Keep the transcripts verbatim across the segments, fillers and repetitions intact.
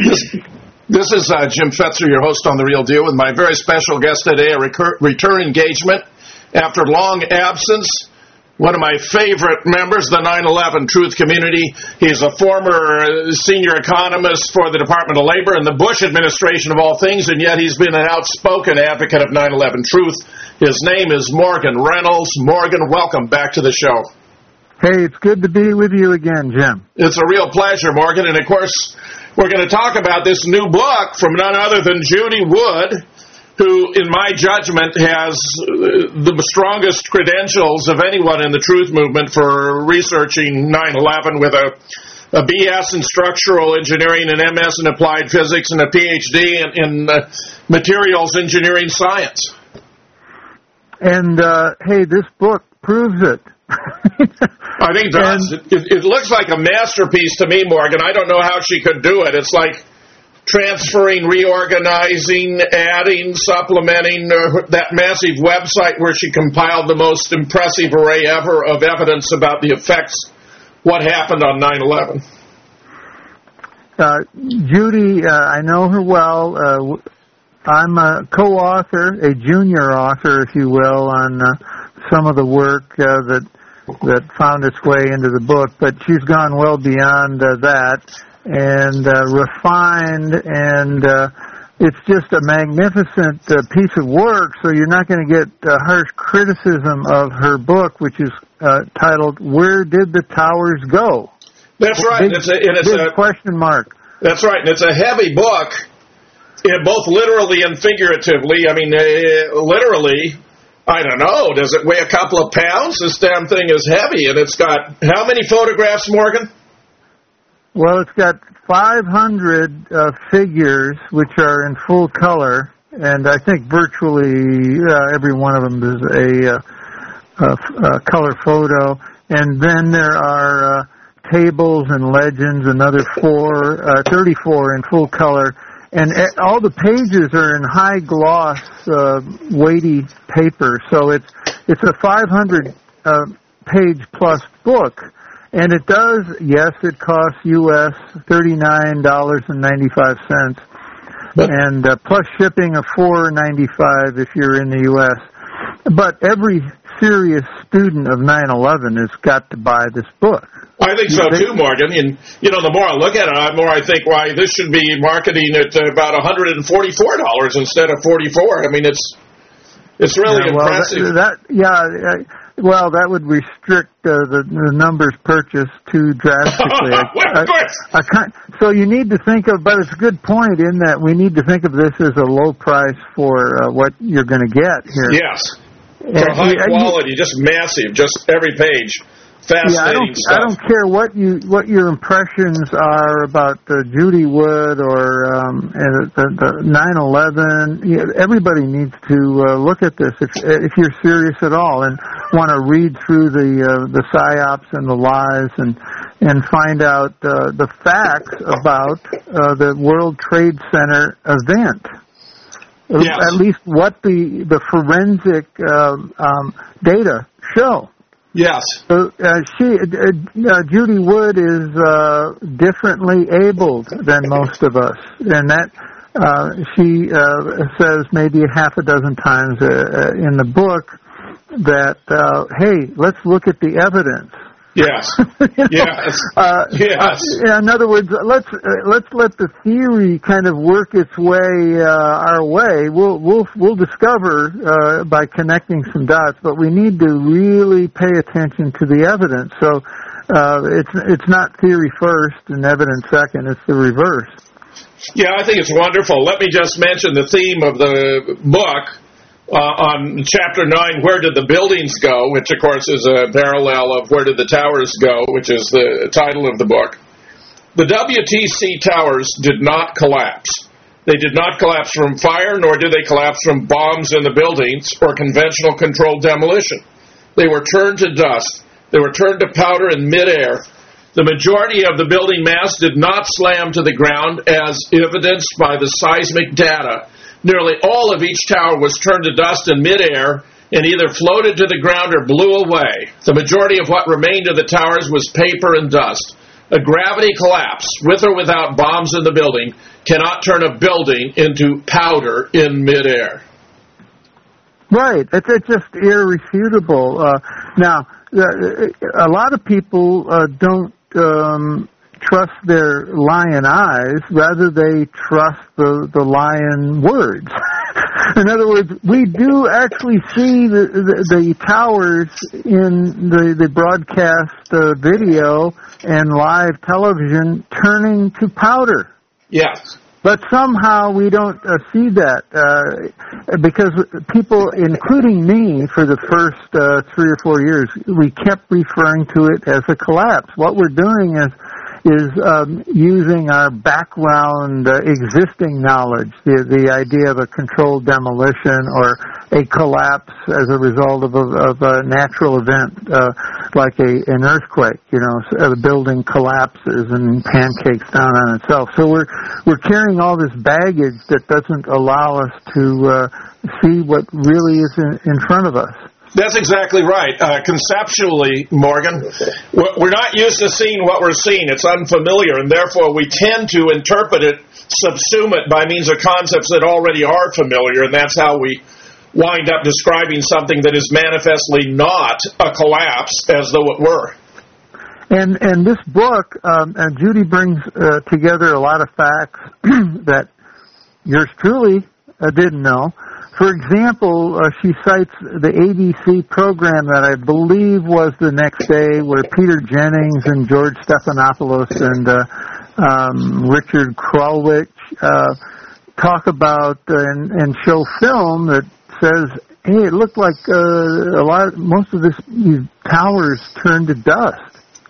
This, this is uh, Jim Fetzer, your host on The Real Deal, with my very special guest today, a recur- return engagement after long absence. One of my favorite members of the nine eleven Truth community. He's a former senior economist for the Department of Labor and the Bush administration of all things, and yet he's been an outspoken advocate of nine eleven Truth. His name is Morgan Reynolds. Morgan, welcome back to the show. Hey, it's good to be with you again, Jim. It's a real pleasure, Morgan, and of course, we're going to talk about this new book from none other than Judy Wood, who, in my judgment, has the strongest credentials of anyone in the truth movement for researching nine eleven, with a, a B S in structural engineering, an M S in applied physics, and a P H D in, in uh, materials engineering science. And, uh, hey, this book proves it. I think it does. And, it, it looks like a masterpiece to me, Morgan. I don't know how she could do it. It's like transferring, reorganizing, adding, supplementing uh, that massive website where she compiled the most impressive array ever of evidence about the effects, what happened on nine eleven. Uh, Judy, uh, I know her well. Uh, I'm a co-author, a junior author, if you will, on uh, some of the work uh, that that found its way into the book, but she's gone well beyond uh, that. and uh, refined, and uh, it's just a magnificent uh, piece of work, so you're not going to get uh, harsh criticism of her book, which is uh, titled, Where Did the Towers Go? That's right. Big, it's a, and it's big a question mark. That's right, and it's a heavy book, both literally and figuratively. I mean, uh, literally, I don't know, does it weigh a couple of pounds? This damn thing is heavy, and it's got how many photographs, Morgan? Well, it's got five hundred uh, figures, which are in full color, and I think virtually uh, every one of them is a, uh, a, a color photo. And then there are uh, tables and legends, another four, uh, thirty-four in full color. And all the pages are in high gloss, uh, weighty paper. So it's it's a five hundred uh, page plus book. And it does, yes, it costs U S thirty-nine dollars and ninety-five cents, and uh, plus shipping of four dollars and ninety-five cents if you're in the U S But every serious student of nine eleven has got to buy this book. I think so too, Morgan. And you know, the more I look at it, the more I think, why this should be marketing at about one hundred forty-four dollars instead of forty-four dollars. I mean, it's it's really yeah, well, impressive. That, that yeah. I, Well, that would restrict uh, the, the numbers purchased too drastically. Well, of course. I, I can't, so you need to think of, but it's a good point in that we need to think of this as a low price for uh, what you're going to get here. Yes. For and, high quality, you, just massive, just every page. Fascinating yeah, I don't, stuff. I don't care what you what your impressions are about uh, Judy Wood or um, the, the nine eleven. You know, everybody needs to uh, look at this if if you're serious at all and want to read through the uh, the psyops and the lies and and find out uh, the facts about uh, the World Trade Center event. Yes. At least what the the forensic uh, um, data show. Yes. So uh, she, uh, Judy Wood is uh, differently abled than most of us, and that uh, she uh, says maybe a half a dozen times uh, in the book that uh, hey, let's look at the evidence. Yes. you know? Yes. Uh, yes. Uh, in other words, let's uh, let's let the theory kind of work its way uh, our way. We'll we'll we'll discover uh, by connecting some dots, but we need to really pay attention to the evidence. So uh, it's it's not theory first and evidence second. It's the reverse. Yeah, I think it's wonderful. Let me just mention the theme of the book. Uh, on Chapter nine, Where Did the Buildings Go?, which, of course, is a parallel of Where Did the Towers Go?, which is the title of the book. The W T C towers did not collapse. They did not collapse from fire, nor did they collapse from bombs in the buildings or conventional controlled demolition. They were turned to dust. They were turned to powder in midair. The majority of the building mass did not slam to the ground, as evidenced by the seismic data. Nearly all of each tower was turned to dust in midair and either floated to the ground or blew away. The majority of what remained of the towers was paper and dust. A gravity collapse, with or without bombs in the building, cannot turn a building into powder in midair. Right. It's, it's just irrefutable. Uh, now, a lot of people uh, don't um, trust their lion eyes. Rather, they trust the, the lion words. In other words, we do actually see the, the, the towers in the, the broadcast uh, video and live television turning to powder. Yes. But somehow we don't uh, see that uh, because people, including me, for the first uh, three or four years, we kept referring to it as a collapse. What we're doing is is um, using our background uh, existing knowledge, the the idea of a controlled demolition or a collapse as a result of a, of a natural event, uh, like a an earthquake. You know, the building collapses and pancakes down on itself. So we're we're carrying all this baggage that doesn't allow us to uh, see what really is in, in front of us. That's exactly right. Uh, conceptually, Morgan, we're not used to seeing what we're seeing. It's unfamiliar, and therefore we tend to interpret it, subsume it by means of concepts that already are familiar, and that's how we wind up describing something that is manifestly not a collapse as though it were. And and this book, um, and Judy brings uh, together a lot of facts that yours truly uh, didn't know. For example, uh, she cites the A B C program that I believe was the next day where Peter Jennings and George Stephanopoulos and uh, um, Richard Krulwich uh, talk about uh, and, and show film that says, hey, it looked like uh, a lot, most of this these towers turned to dust.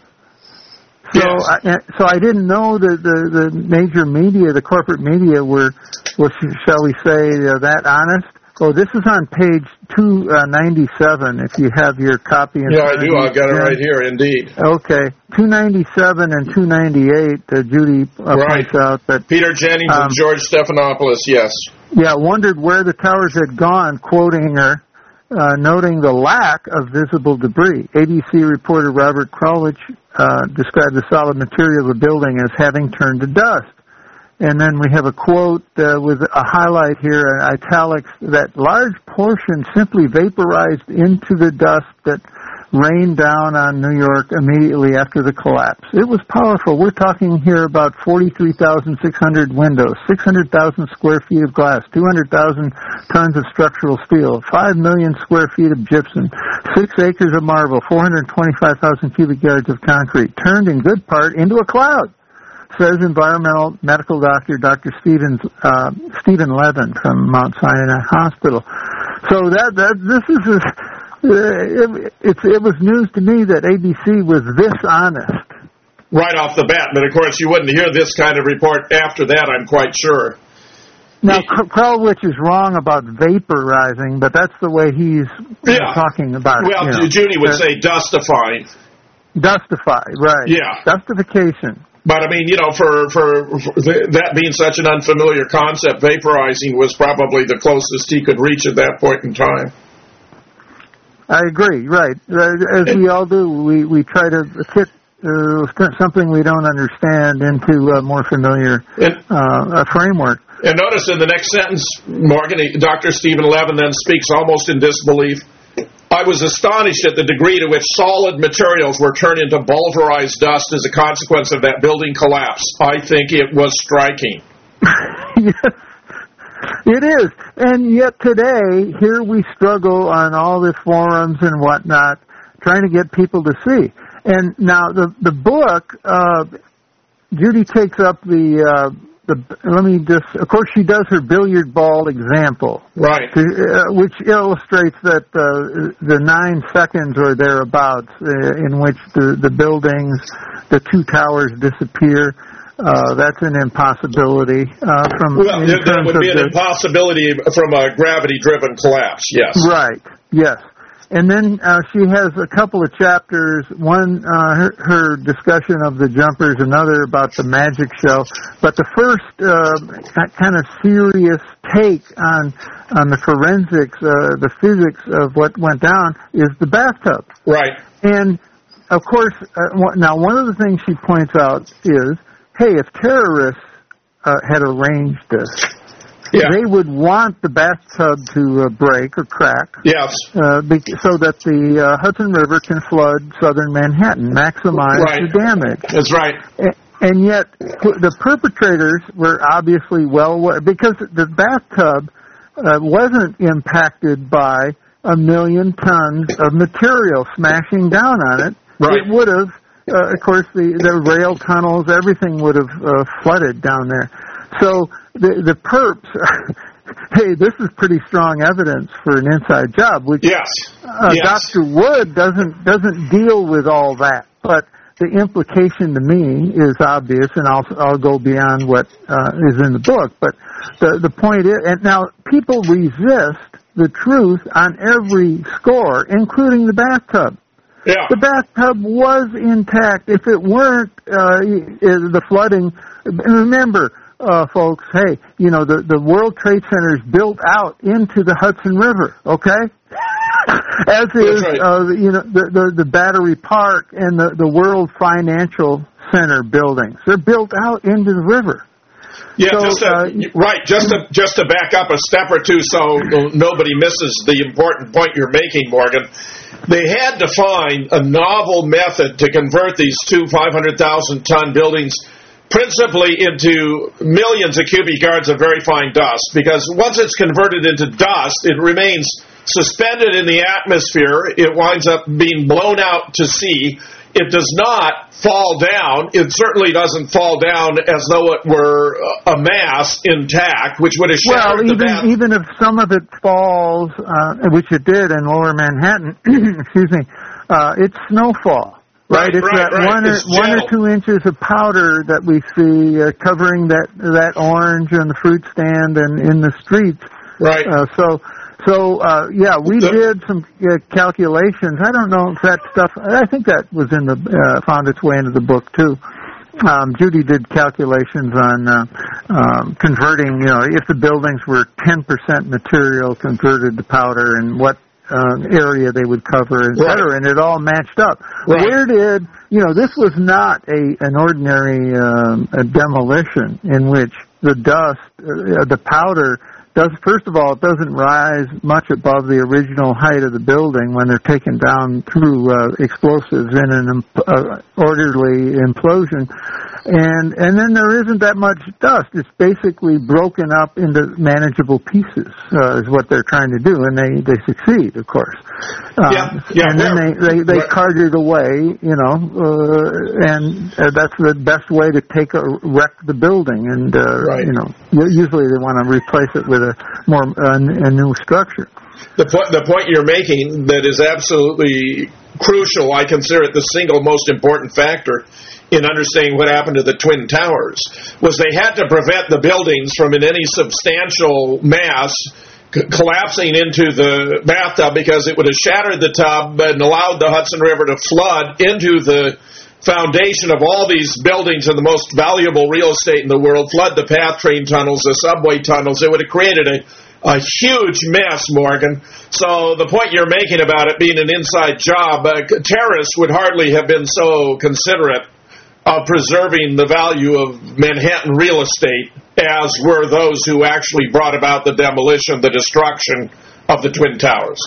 So, yes. I, so I didn't know that the, the major media, the corporate media, were, were shall we say, uh, that honest. Oh, this is on page two ninety-seven, if you have your copy. In yeah, I do. I've got it right here, indeed. Okay. two ninety-seven and two ninety-eight, uh, Judy uh, right. points out that... Peter Jennings um, and George Stephanopoulos, yes. Yeah, wondered where the towers had gone, quoting her, uh, noting the lack of visible debris. A B C reporter Robert Krulwich uh, described the solid material of the building as having turned to dust. And then we have a quote uh, with a highlight here in italics that large portion simply vaporized into the dust that rained down on New York immediately after the collapse. It was powerful. We're talking here about forty-three thousand six hundred windows, six hundred thousand square feet of glass, two hundred thousand tons of structural steel, five million square feet of gypsum, six acres of marble, four hundred twenty-five thousand cubic yards of concrete, turned in good part into a cloud, says environmental medical doctor Doctor Stevens, uh, Stephen Levin from Mount Sinai Hospital. So that, that this is, a, uh, it, it, it was news to me that A B C was this honest. Right off the bat, but of course you wouldn't hear this kind of report after that, I'm quite sure. Now, Krulwich is wrong about vaporizing, but that's the way he's yeah. talking about well, it. Well, Judy would uh, say dustifying. Dustify, right. Yeah. Dustification. But, I mean, you know, for, for, for that being such an unfamiliar concept, vaporizing was probably the closest he could reach at that point in time. I agree, right. As we all do, we, we try to fit uh, something we don't understand into a more familiar and, uh, a framework. And notice in the next sentence, Morgan, Doctor Stephen Levin then speaks almost in disbelief. I was astonished at the degree to which solid materials were turned into pulverized dust as a consequence of that building collapse. I think it was striking. Yes, it is. And yet today, here we struggle on all the forums and whatnot, trying to get people to see. And now the the book, uh, Judy takes up the... Uh, The, let me just, of course she does her billiard ball example. Right. To, uh, which illustrates that uh, the nine seconds or thereabouts uh, in which the, the buildings, the two towers disappear, uh, that's an impossibility. Uh, from well, that would be an the, impossibility from a gravity-driven collapse, yes. Right, yes. And then uh, she has a couple of chapters, one, uh, her, her discussion of the jumpers, another about the magic show. But the first uh, kind of serious take on on the forensics, uh, the physics of what went down is the bathtub. Right. And, of course, uh, now one of the things she points out is, hey, if terrorists uh, had arranged this. Yeah. They would want the bathtub to uh, break or crack, yes, uh, be- so that the uh, Hudson River can flood southern Manhattan, maximize right. the damage. That's right. A- and yet, the perpetrators were obviously well aware, because the bathtub uh, wasn't impacted by a million tons of material smashing down on it. Right. It would have, uh, of course, the, the rail tunnels, everything would have uh, flooded down there. So the the perps, hey, this is pretty strong evidence for an inside job. Which yes, uh, yes. Doctor Wood doesn't doesn't deal with all that, but the implication to me is obvious, and I'll I'll go beyond what uh, is in the book. But the the point is, and now people resist the truth on every score, including the bathtub. Yeah. The bathtub was intact. If it weren't, uh, the flooding. Remember, uh, folks. Hey, you know the the World Trade Center is built out into the Hudson River. Okay. As is, right. uh, you know, the, the, the Battery Park and the, the World Financial Center buildings. They're built out into the river. Yeah, so, just to, uh, right. Just to just to back up a step or two, so nobody misses the important point you're making, Morgan. They had to find a novel method to convert these two five hundred thousand ton buildings principally into millions of cubic yards of very fine dust, because once it's converted into dust, it remains suspended in the atmosphere. It winds up being blown out to sea. It does not fall down. It certainly doesn't fall down as though it were a mass intact, which would have shattered well, the bath. Well, even if some of it falls, uh, which it did in Lower Manhattan, excuse me, uh, it's snowfall. Right, Right, it's right, that right. one or It's one or gentle. two inches of powder that we see uh, covering that that orange on the fruit stand and in the streets. Right. Uh, so, so uh, yeah, we The- did some uh, calculations. I don't know if that stuff. I think that was in the uh, found its way into the book too. Um, Judy did calculations on uh, um, converting. You know, if the buildings were ten percent material converted to powder, and what uh, area they would cover, et cetera, Right. and it all matched up. Right. Where did you know? This was not a an ordinary um, a demolition in which the dust, uh, the powder. Does first of all, it doesn't rise much above the original height of the building when they're taken down through uh, explosives in an imp- uh, orderly implosion, and and then there isn't that much dust. It's basically broken up into manageable pieces, uh, is what they're trying to do, and they they succeed, of course. Um, Yeah, yeah, and then yeah. they they, they Right. cart it away, you know, uh, and uh, that's the best way to take a wreck the building, and uh, Right. you know, usually they want to replace it with a more uh, a new structure. The point, the point you're making that is absolutely crucial, I consider it the single most important factor in understanding what happened to the Twin Towers, was they had to prevent the buildings from in any substantial mass c- collapsing into the bathtub, because it would have shattered the tub and allowed the Hudson River to flood into the foundation of all these buildings and the most valuable real estate in the world, flood the PATH train tunnels, the subway tunnels. It would have created a, a huge mess, Morgan. So the point you're making about it being an inside job, uh, terrorists would hardly have been so considerate of preserving the value of Manhattan real estate as were those who actually brought about the demolition, the destruction of the Twin Towers.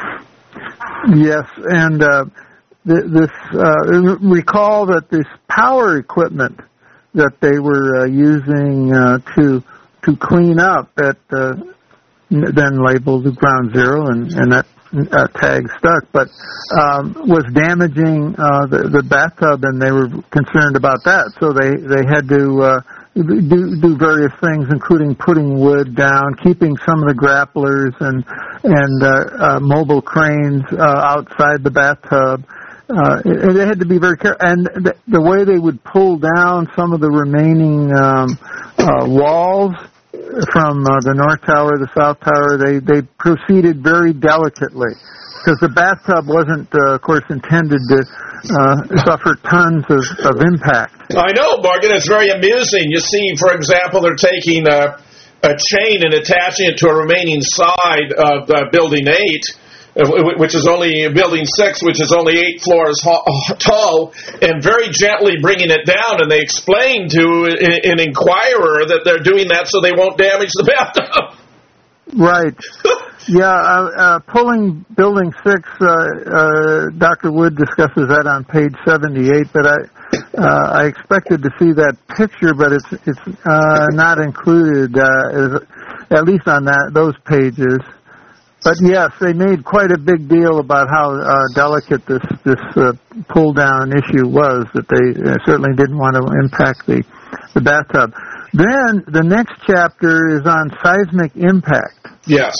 Yes, and uh, th- this uh, recall that this power equipment that they were uh, using uh, to to clean up at uh, then labeled Ground Zero, and, and that uh, tag stuck, but um, was damaging uh, the, the bathtub, and they were concerned about that, so they they had to uh, do do various things, including putting wood down, keeping some of the grapplers and and uh, uh, mobile cranes uh, outside the bathtub. Uh, and they had to be very careful, and the, the way they would pull down some of the remaining um, uh, walls from uh, the North Tower, the South Tower, they, they proceeded very delicately, because the bathtub wasn't, uh, of course, intended to uh, suffer tons of, of impact. I know, Morgan, it's very amusing. You see, for example, they're taking a, a chain and attaching it to a remaining side of uh, Building eight, which is only Building six, which is only eight floors tall, and very gently bringing it down. And they explain to an inquirer that they're doing that so they won't damage the bathtub. Right. Yeah, uh, uh, pulling Building six, uh, uh, Doctor Wood discusses that on page seventy-eight, but I uh, I expected to see that picture, but it's it's uh, not included, uh, as, at least on that those pages. But yes, they made quite a big deal about how uh, delicate this this uh, pull down issue was. That they uh, certainly didn't want to impact the the bathtub. Then the next chapter is on seismic impact. Yes.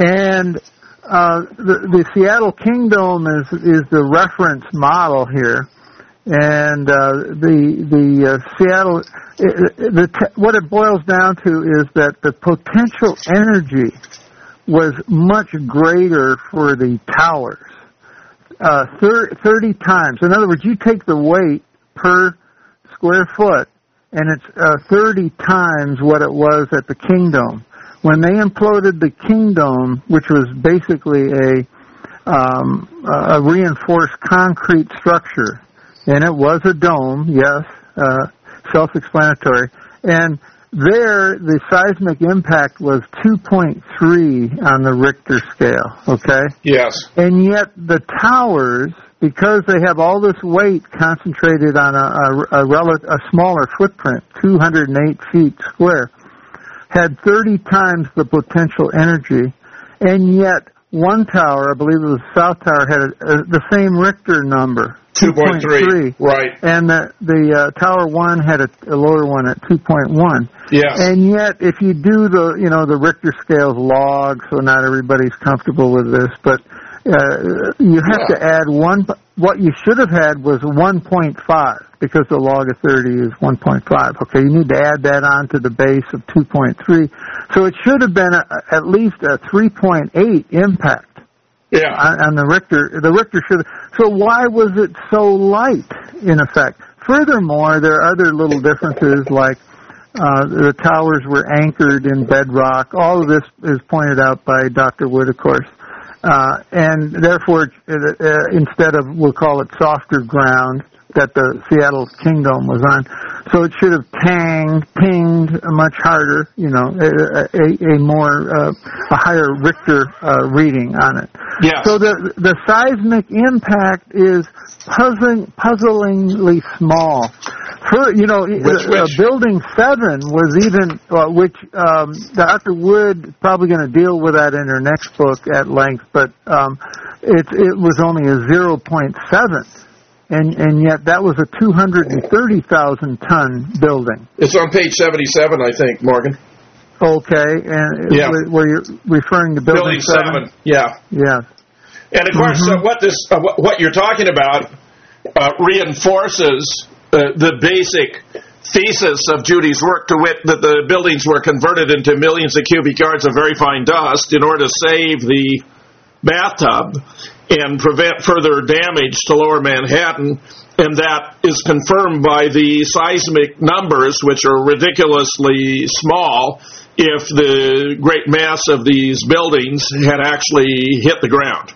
And uh, the, the Seattle Kingdom is is the reference model here, and uh, the the uh, Seattle it, the te- what it boils down to is that the potential energy was much greater for the towers, uh, thir- thirty times. In other words, you take the weight per square foot, and it's uh, thirty times what it was at the Kingdom. When they imploded the Kingdom, which was basically a um, a reinforced concrete structure, and it was a dome, yes, uh, self-explanatory, and there the seismic impact was two point three on the Richter scale, okay? Yes. And yet the towers, because they have all this weight concentrated on a, a, a, rel- a smaller footprint, two hundred eight feet square, had thirty times the potential energy, and yet one tower, I believe it was the South Tower, had a, a, the same Richter number, two point three, right. And the, the uh, Tower one had a, a lower one at two point one. Yes. And yet, if you do the, you know, the Richter scale's log, so not everybody's comfortable with this, but uh, you have yeah. to add one, what you should have had was one point five, because the log of thirty is one point five. Okay, you need to add that on to the base of two point three. So it should have been a, at least a three point eight impact. Yeah. On, on the Richter. The Richter should have. So why was it so light, in effect? Furthermore, there are other little differences, like uh, the towers were anchored in bedrock. All of this is pointed out by Doctor Wood, of course. Uh, and therefore, uh, uh, instead of, we'll call it softer ground, that the Seattle Kingdom was on. So it should have tanged, pinged much harder, you know, a, a, a more, uh, a higher Richter uh, reading on it. Yes. So the the seismic impact is puzzling, puzzlingly small. For, you know, which, uh, which? Building seven was even, uh, which um, Doctor Wood probably going to deal with that in her next book at length, but um, it it was only a zero point seven. And and yet that was a two hundred thirty thousand ton building. It's on page seventy-seven, I think, Morgan. Okay, and yeah. where you're referring to building, building seven. seven. Yeah. Yeah. And of course, mm-hmm. uh, what this uh, what you're talking about uh, reinforces uh, the basic thesis of Judy's work, to wit that the buildings were converted into millions of cubic yards of very fine dust in order to save the bathtub and prevent further damage to Lower Manhattan, and that is confirmed by the seismic numbers, which are ridiculously small if the great mass of these buildings had actually hit the ground.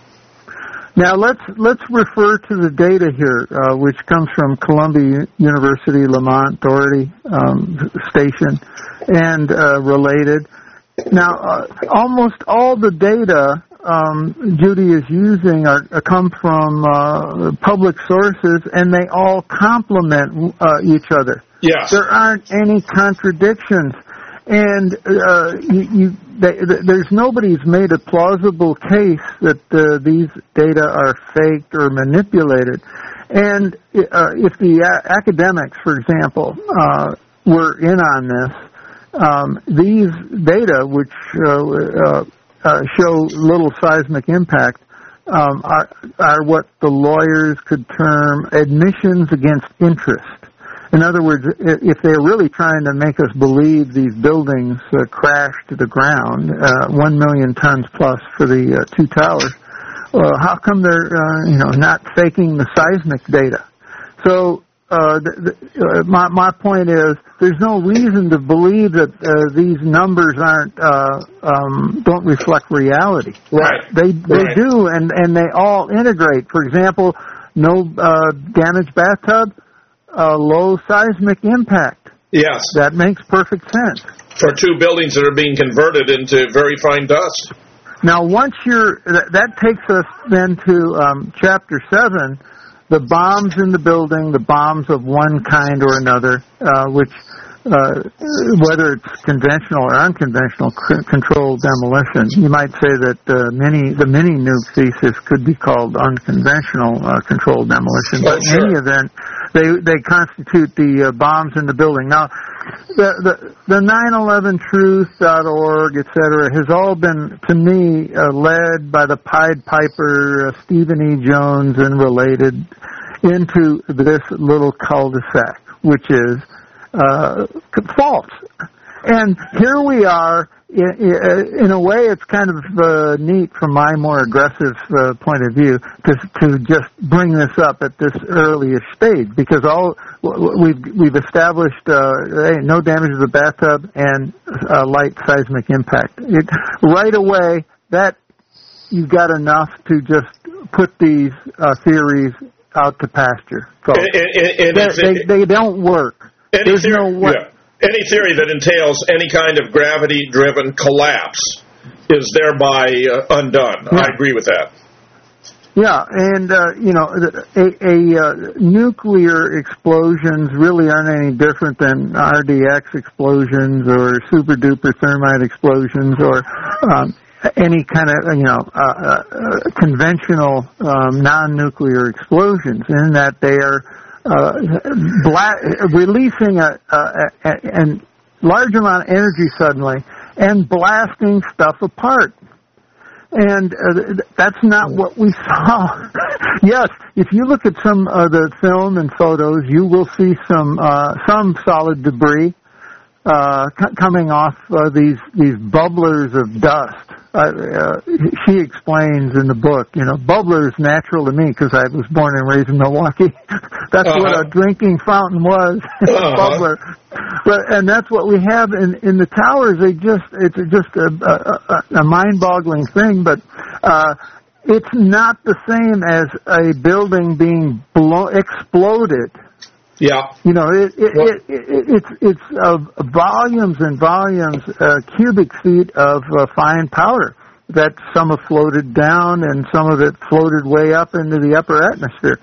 Now let's let's refer to the data here, uh, which comes from Columbia University Lamont Doherty um, Station and uh, related. Now, uh, almost all the data um, Judy is using are, are come from uh, public sources, and they all complement uh, each other. Yes. There aren't any contradictions. And uh, you, you, they, there's nobody's made a plausible case that uh, these data are faked or manipulated. And uh, if the a- academics, for example, uh, were in on this, um, these data, which uh, uh, uh, show little seismic impact, um, are, are what the lawyers could term admissions against interest. In other words, if they're really trying to make us believe these buildings uh, crashed to the ground, uh, one million tons plus for the uh, two towers, well, how come they're uh, you know not faking the seismic data? So uh, the, the, uh, my my point is there's no reason to believe that uh, these numbers aren't uh, um, don't reflect reality. Right. They they right. do, and and they all integrate. For example, no uh, damaged bathtub, uh, low seismic impact. Yes. That makes perfect sense. For two buildings that are being converted into very fine dust. Now, once you're, that takes us then to um, chapter seven, the bombs in the building, the bombs of one kind or another, uh, which, uh, whether it's conventional or unconventional c- controlled demolition. You might say that uh, mini, the mini nuke thesis could be called unconventional uh, controlled demolition. Oh, but sure. in any event, they they constitute the uh, bombs in the building. Now, the the, the nine eleven truth dot org, et cetera, has all been, to me, uh, led by the Pied Piper, uh, Stephen E. Jones, and related, into this little cul-de-sac, which is uh, false. And here we are. In, in a way, it's kind of uh, neat from my more aggressive uh, point of view to to just bring this up at this earliest stage, because all we've we've established uh, hey, no damage to the bathtub and uh, light seismic impact. It, right away, that you've got enough to just put these uh, theories out to pasture. So and, and, and they, they don't work. There's theory, no way. Yeah. Any theory that entails any kind of gravity-driven collapse is thereby uh, undone. Yeah. I agree with that. Yeah, and, uh, you know, a, a uh, nuclear explosions really aren't any different than R D X explosions or super-duper thermite explosions or um, any kind of, you know, uh, uh, conventional um, non-nuclear explosions, in that they are Uh, bla- releasing a, a, a, a large amount of energy suddenly and blasting stuff apart. And uh, that's not what we saw. Yes, if you look at some of the film and photos, you will see some uh, some solid debris uh, c- coming off uh, these these bubblers of dust. Uh, uh, she explains in the book, you know, bubbler is natural to me because I was born and raised in Milwaukee. That's uh-huh. what a drinking fountain was, uh-huh. bubbler. But and that's what we have in in the towers. They just it's just a, a, a mind-boggling thing, but uh, it's not the same as a building being blow, exploded. Yeah, you know, it, it, it, it, it's it's uh, volumes and volumes, uh, cubic feet of uh, fine powder that some have floated down and some of it floated way up into the upper atmosphere.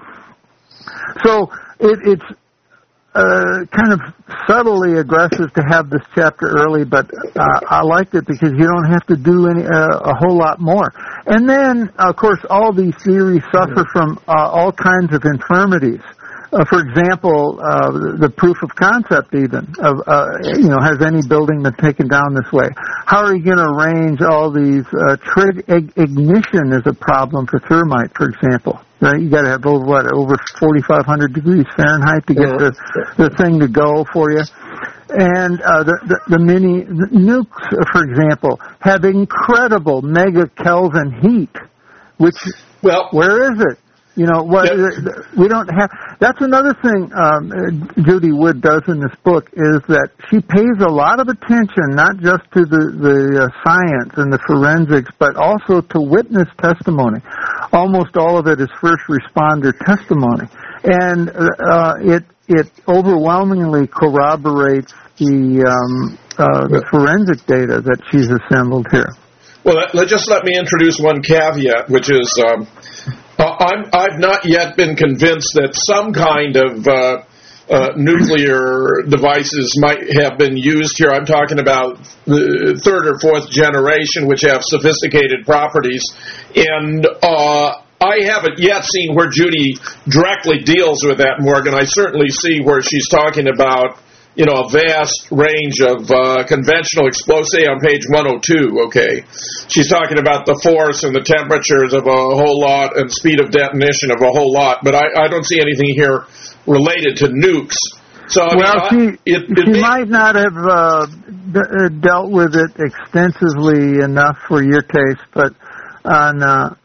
So it, it's uh, kind of subtly aggressive to have this chapter early, but uh, I liked it because you don't have to do any uh, a whole lot more. And then, of course, all these theories suffer from uh, all kinds of infirmities. Uh, for example, uh, the, the proof of concept even of, uh, you know, has any building been taken down this way? How are you going to arrange all these, uh, trig- ignition is a problem for thermite, for example. Right? You got to have over, what, over forty-five hundred degrees Fahrenheit to get the, the thing to go for you. And, uh, the, the, the mini the nukes, for example, have incredible mega Kelvin heat, which, well, where is it? You know, what, yep. we don't have, that's another thing um, Judy Wood does in this book, is that she pays a lot of attention not just to the, the uh, science and the forensics, but also to witness testimony. Almost all of it is first responder testimony. And uh, it it overwhelmingly corroborates the, um, uh, the forensic data that she's assembled here. Well, let, just let me introduce one caveat, which is... Um, Uh, I'm, I've not yet been convinced that some kind of uh, uh, nuclear devices might have been used here. I'm talking about the third or fourth generation, which have sophisticated properties. And uh, I haven't yet seen where Judy directly deals with that, Morgan. I certainly see where she's talking about, you know, a vast range of uh, conventional explosives, say on page one oh two, okay. She's talking about the force and the temperatures of a whole lot and speed of detonation of a whole lot, but I, I don't see anything here related to nukes. So, I well, mean, she, it, it she may, might not have uh, d- dealt with it extensively enough for your taste, but on uh,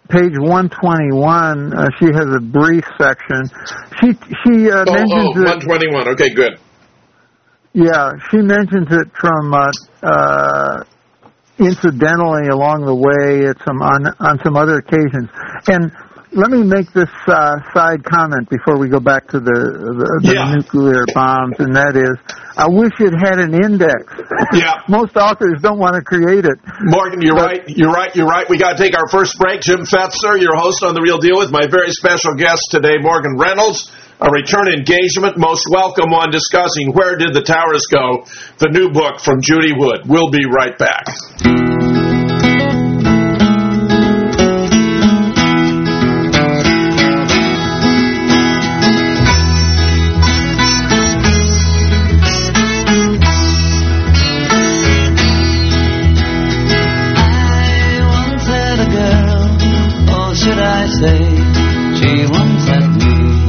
page one twenty-one, uh, she has a brief section. She she uh, oh, mentions oh, it, one twenty-one. Okay, good. Yeah, she mentions it from uh, uh, incidentally along the way at some on on some other occasions. And let me make this uh, side comment before we go back to the the, the yeah. nuclear bombs, and that is, I wish it had an index. Yeah. Most authors don't want to create it. Morgan, you're but, right. You're right. You're right. We got to take our first break. Jim Fetzer, your host on The Real Deal, with my very special guest today, Morgan Reynolds, a return engagement. Most welcome on discussing Where Did the Towers Go?, the new book from Judy Wood. We'll be right back. Say she once had me.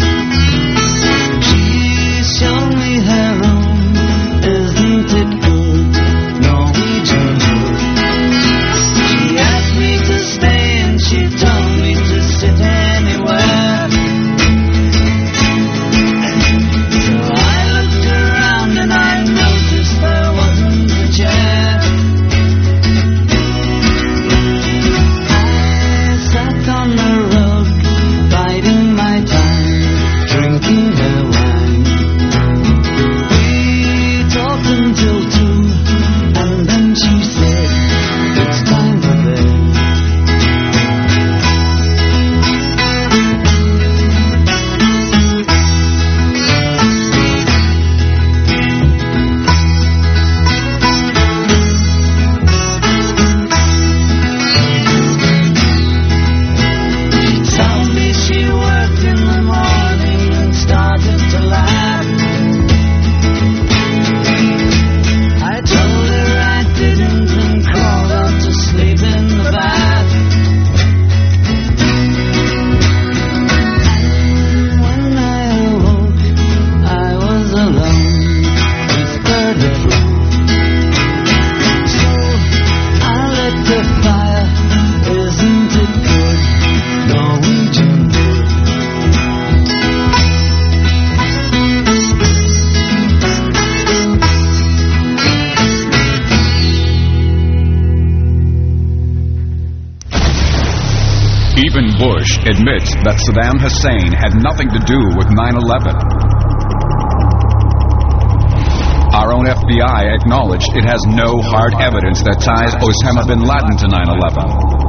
She showed me her room. Isn't it good? Norwegian wood. She asked me to stay and she told me to sit anywhere. So I looked around and I noticed there wasn't a chair. I sat on the road, biding my time, drinking her wine. We talked until two, and then she said, it's time for bed. Even Bush admits that Saddam Hussein had nothing to do with nine eleven. Our own F B I acknowledged it has no hard evidence that ties Osama bin Laden to nine eleven.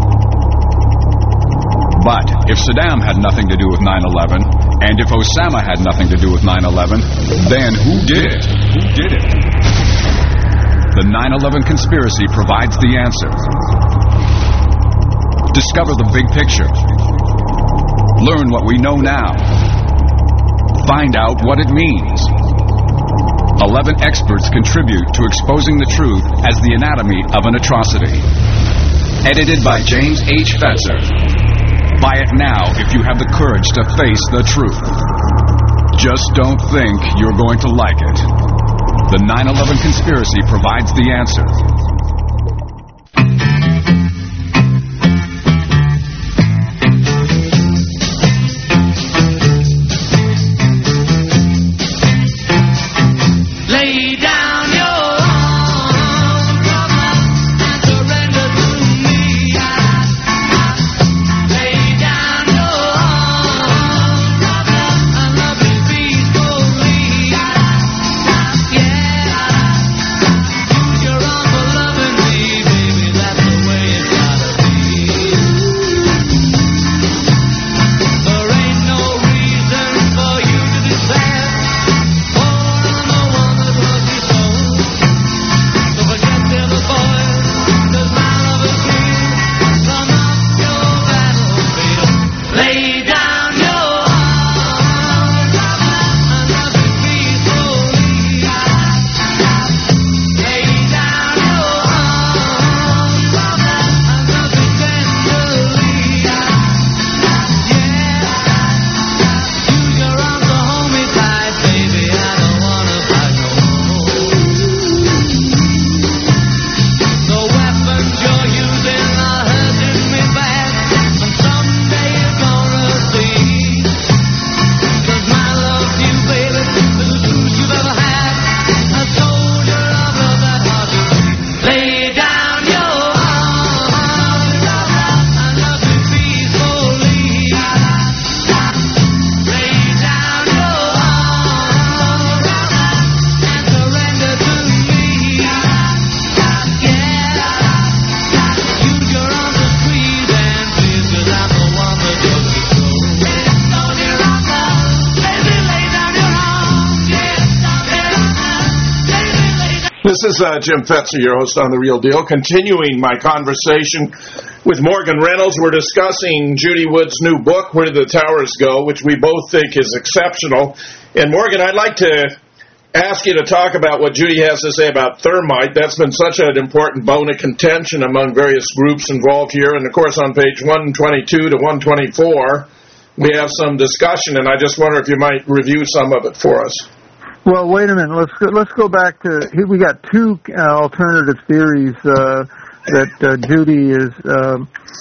But if Saddam had nothing to do with nine eleven, and if Osama had nothing to do with nine eleven, then who did it? Who did it? The nine eleven conspiracy provides the answer. Discover the big picture. Learn what we know now. Find out what it means. Eleven experts contribute to exposing the truth as the anatomy of an atrocity. Edited by James H. Fetzer. Buy it now if you have the courage to face the truth. Just don't think you're going to like it. The nine eleven conspiracy provides the answer. You're on the This is uh, Jim Fetzer, your host on The Real Deal, continuing my conversation with Morgan Reynolds. We're discussing Judy Wood's new book, Where Did the Towers Go?, which we both think is exceptional. And Morgan, I'd like to ask you to talk about what Judy has to say about thermite. That's been such an important bone of contention among various groups involved here. And, of course, on page one twenty-two to one twenty-four, we have some discussion, and I just wonder if you might review some of it for us. Well, wait a minute. Let's go, let's go back to here. We got two uh, alternative theories uh, that uh, Judy is uh,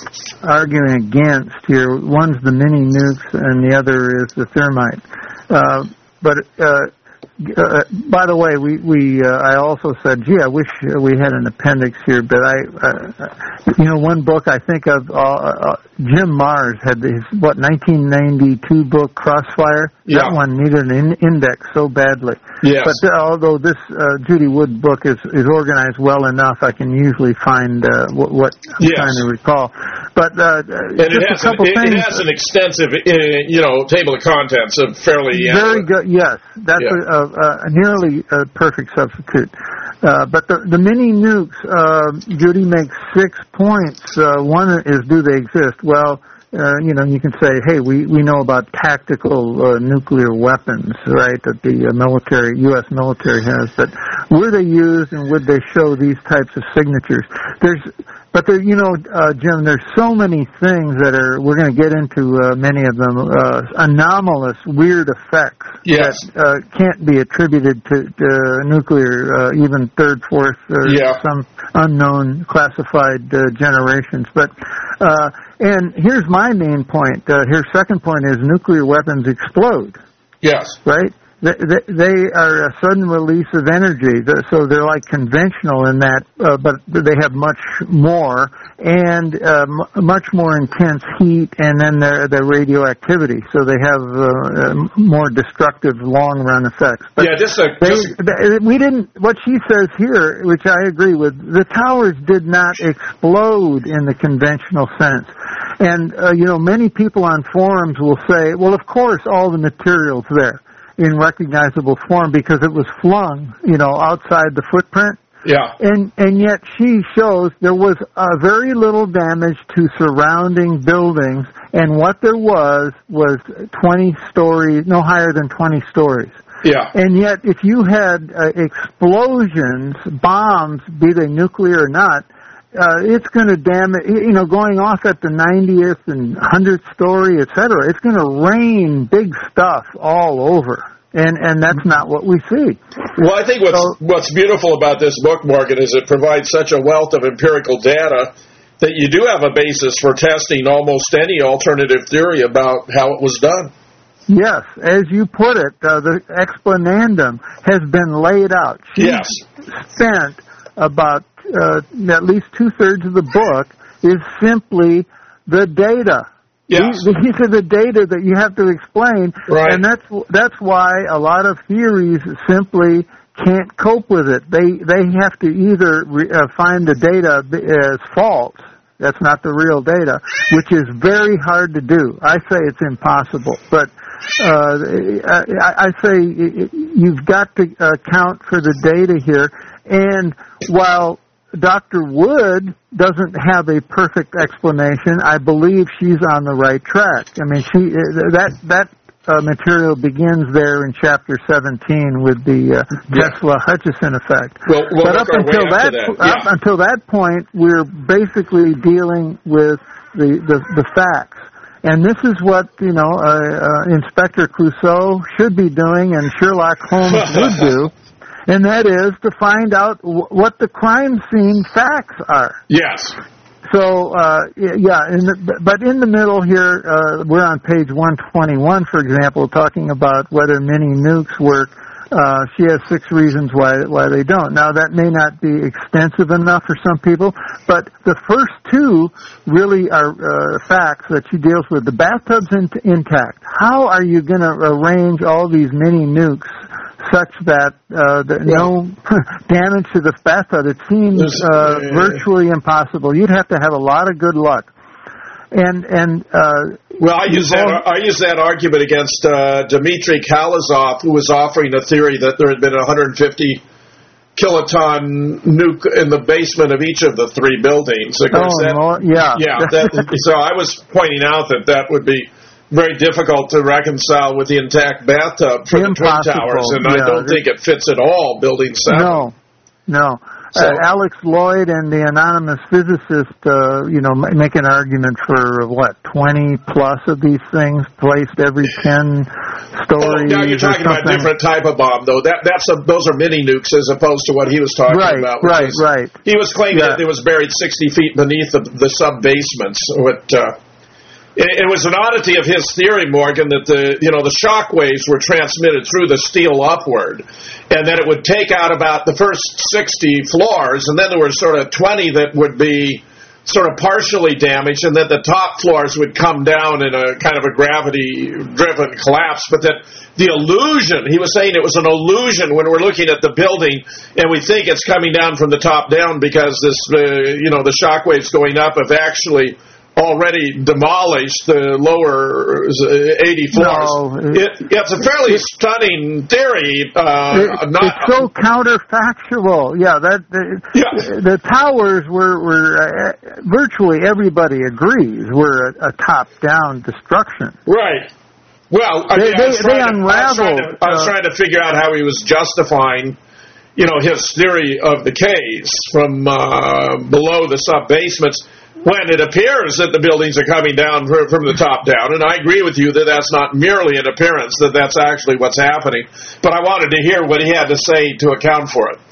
arguing against here. One's the mini nukes, and the other is the thermite. Uh, but uh, uh, by the way, we we uh, I also said, gee, I wish we had an appendix here. But I, uh, you know, one book I think of, uh, uh, Jim Mars had his what nineteen ninety-two book Crossfire. Yeah. That one needed an in- index so badly. Yes. But uh, although this uh, Judy Wood book is, is organized well enough, I can usually find uh, what, what I'm yes. trying to recall. But uh, and it just has, a couple an, it, things. it has an extensive, uh, you know, table of contents of fairly. Very good. Yes, that's yeah. a, a, a nearly a perfect substitute. Uh, but the, the mini nukes, uh, Judy makes six points. Uh, one is, do they exist? Well, uh, you know, you can say, hey, we, we know about tactical uh, nuclear weapons, right, that the uh, military, U S military has, but were they used and would they show these types of signatures? There's, but there, you know, uh, Jim, there's so many things that are, we're going to get into uh, many of them, uh, anomalous, weird effects yes. that uh, can't be attributed to, to nuclear, uh, even third, fourth, or yeah. some unknown classified uh, generations. But uh, and here's my main point. Uh, here's second point is nuclear weapons explode. Yes. Right? They, they, they are a sudden release of energy, so they're like conventional in that, uh, but they have much more and uh, m- much more intense heat, and then their their radioactivity. So they have uh, more destructive long-run effects. But yeah, just, a, they, just they, we didn't. What she says here, which I agree with, the towers did not explode in the conventional sense. And uh, you know, many people on forums will say, "Well, of course, all the material's there in recognizable form because it was flung, you know, outside the footprint." Yeah. And and yet she shows there was uh, very little damage to surrounding buildings, and what there was was twenty stories, no higher than twenty stories. Yeah. And yet, if you had uh, explosions, bombs, be they nuclear or not, Uh, it's going to damage, you know, going off at the ninetieth and hundredth story, et cetera. It's going to rain big stuff all over, and and that's not what we see. Well, I think what's so, what's beautiful about this book, Morgan, is it provides such a wealth of empirical data that you do have a basis for testing almost any alternative theory about how it was done. Yes, as you put it, uh, the explanandum has been laid out. She yes. spent about Uh, at least two-thirds of the book is simply the data. Yes. These, these are the data that you have to explain, right. and that's that's why a lot of theories simply can't cope with it. They they have to either re, uh, find the data as false, that's not the real data, which is very hard to do. I say it's impossible, but uh, I, I say you've got to account for the data here, and while Doctor Wood doesn't have a perfect explanation, I believe she's on the right track. I mean, she that that uh, material begins there in chapter seventeen with the uh, yeah. Tesla-Hutchison effect. We'll, we'll but up until that, that. Yeah. up until that point, we're basically dealing with the the, the facts. And this is what, you know, uh, uh, Inspector Clouseau should be doing and Sherlock Holmes would do. And that is to find out w- what the crime scene facts are. Yes. So, uh, yeah, in the, but in the middle here, uh, we're on page one twenty-one, for example, talking about whether mini nukes work. Uh, she has six reasons why why they don't. Now, that may not be extensive enough for some people, but the first two really are uh, facts that she deals with. The bathtub's in- intact. How are you going to arrange all these mini nukes such that uh, the, well, no damage to the bathtub? It seems uh, uh, virtually impossible. You'd have to have a lot of good luck. And and uh, well, I use that I use that argument against uh, Dmitry Kalazov, who was offering a theory that there had been one hundred fifty kiloton nuke in the basement of each of the three buildings. Of course, oh, that, no, yeah. Yeah, that, so I was pointing out that that would be very difficult to reconcile with the intact bathtub for Impossible. the Twin Towers, and yeah, I don't think it fits at all, Building seven. No, no. So, uh, Alex Lloyd and the anonymous physicist, uh, you know, make an argument for, what, twenty plus of these things placed every ten stories. Oh, now you're talking about a different type of bomb, though. That that's a, those are mini nukes as opposed to what he was talking right, about. Right, is, right, He was claiming yeah. that it was buried sixty feet beneath the, the sub-basements. What, uh, it, it was an oddity of his theory, Morgan, that the you know the shock waves were transmitted through the steel upward, and that it would take out about the first sixty floors, and then there were sort of twenty that would be sort of partially damaged, and that the top floors would come down in a kind of a gravity-driven collapse, but that the illusion, he was saying it was an illusion when we're looking at the building, and we think it's coming down from the top down because this, uh, you know, the shock waves going up have actually already demolished the lower eighty floors. No, it, it's a fairly it, stunning theory. Uh, it, not, it's so counterfactual. Yeah, that the, yeah. the towers were, were uh, virtually everybody agrees were a, a top-down destruction. Right. Well, I they, mean, I was they, they to, unraveled. I was, trying to, I was uh, trying to figure out how he was justifying, you know, his theory of the case from uh, below the sub-basements, when it appears that the buildings are coming down from the top down. And I agree with you that that's not merely an appearance, that that's actually what's happening. But I wanted to hear what he had to say to account for it.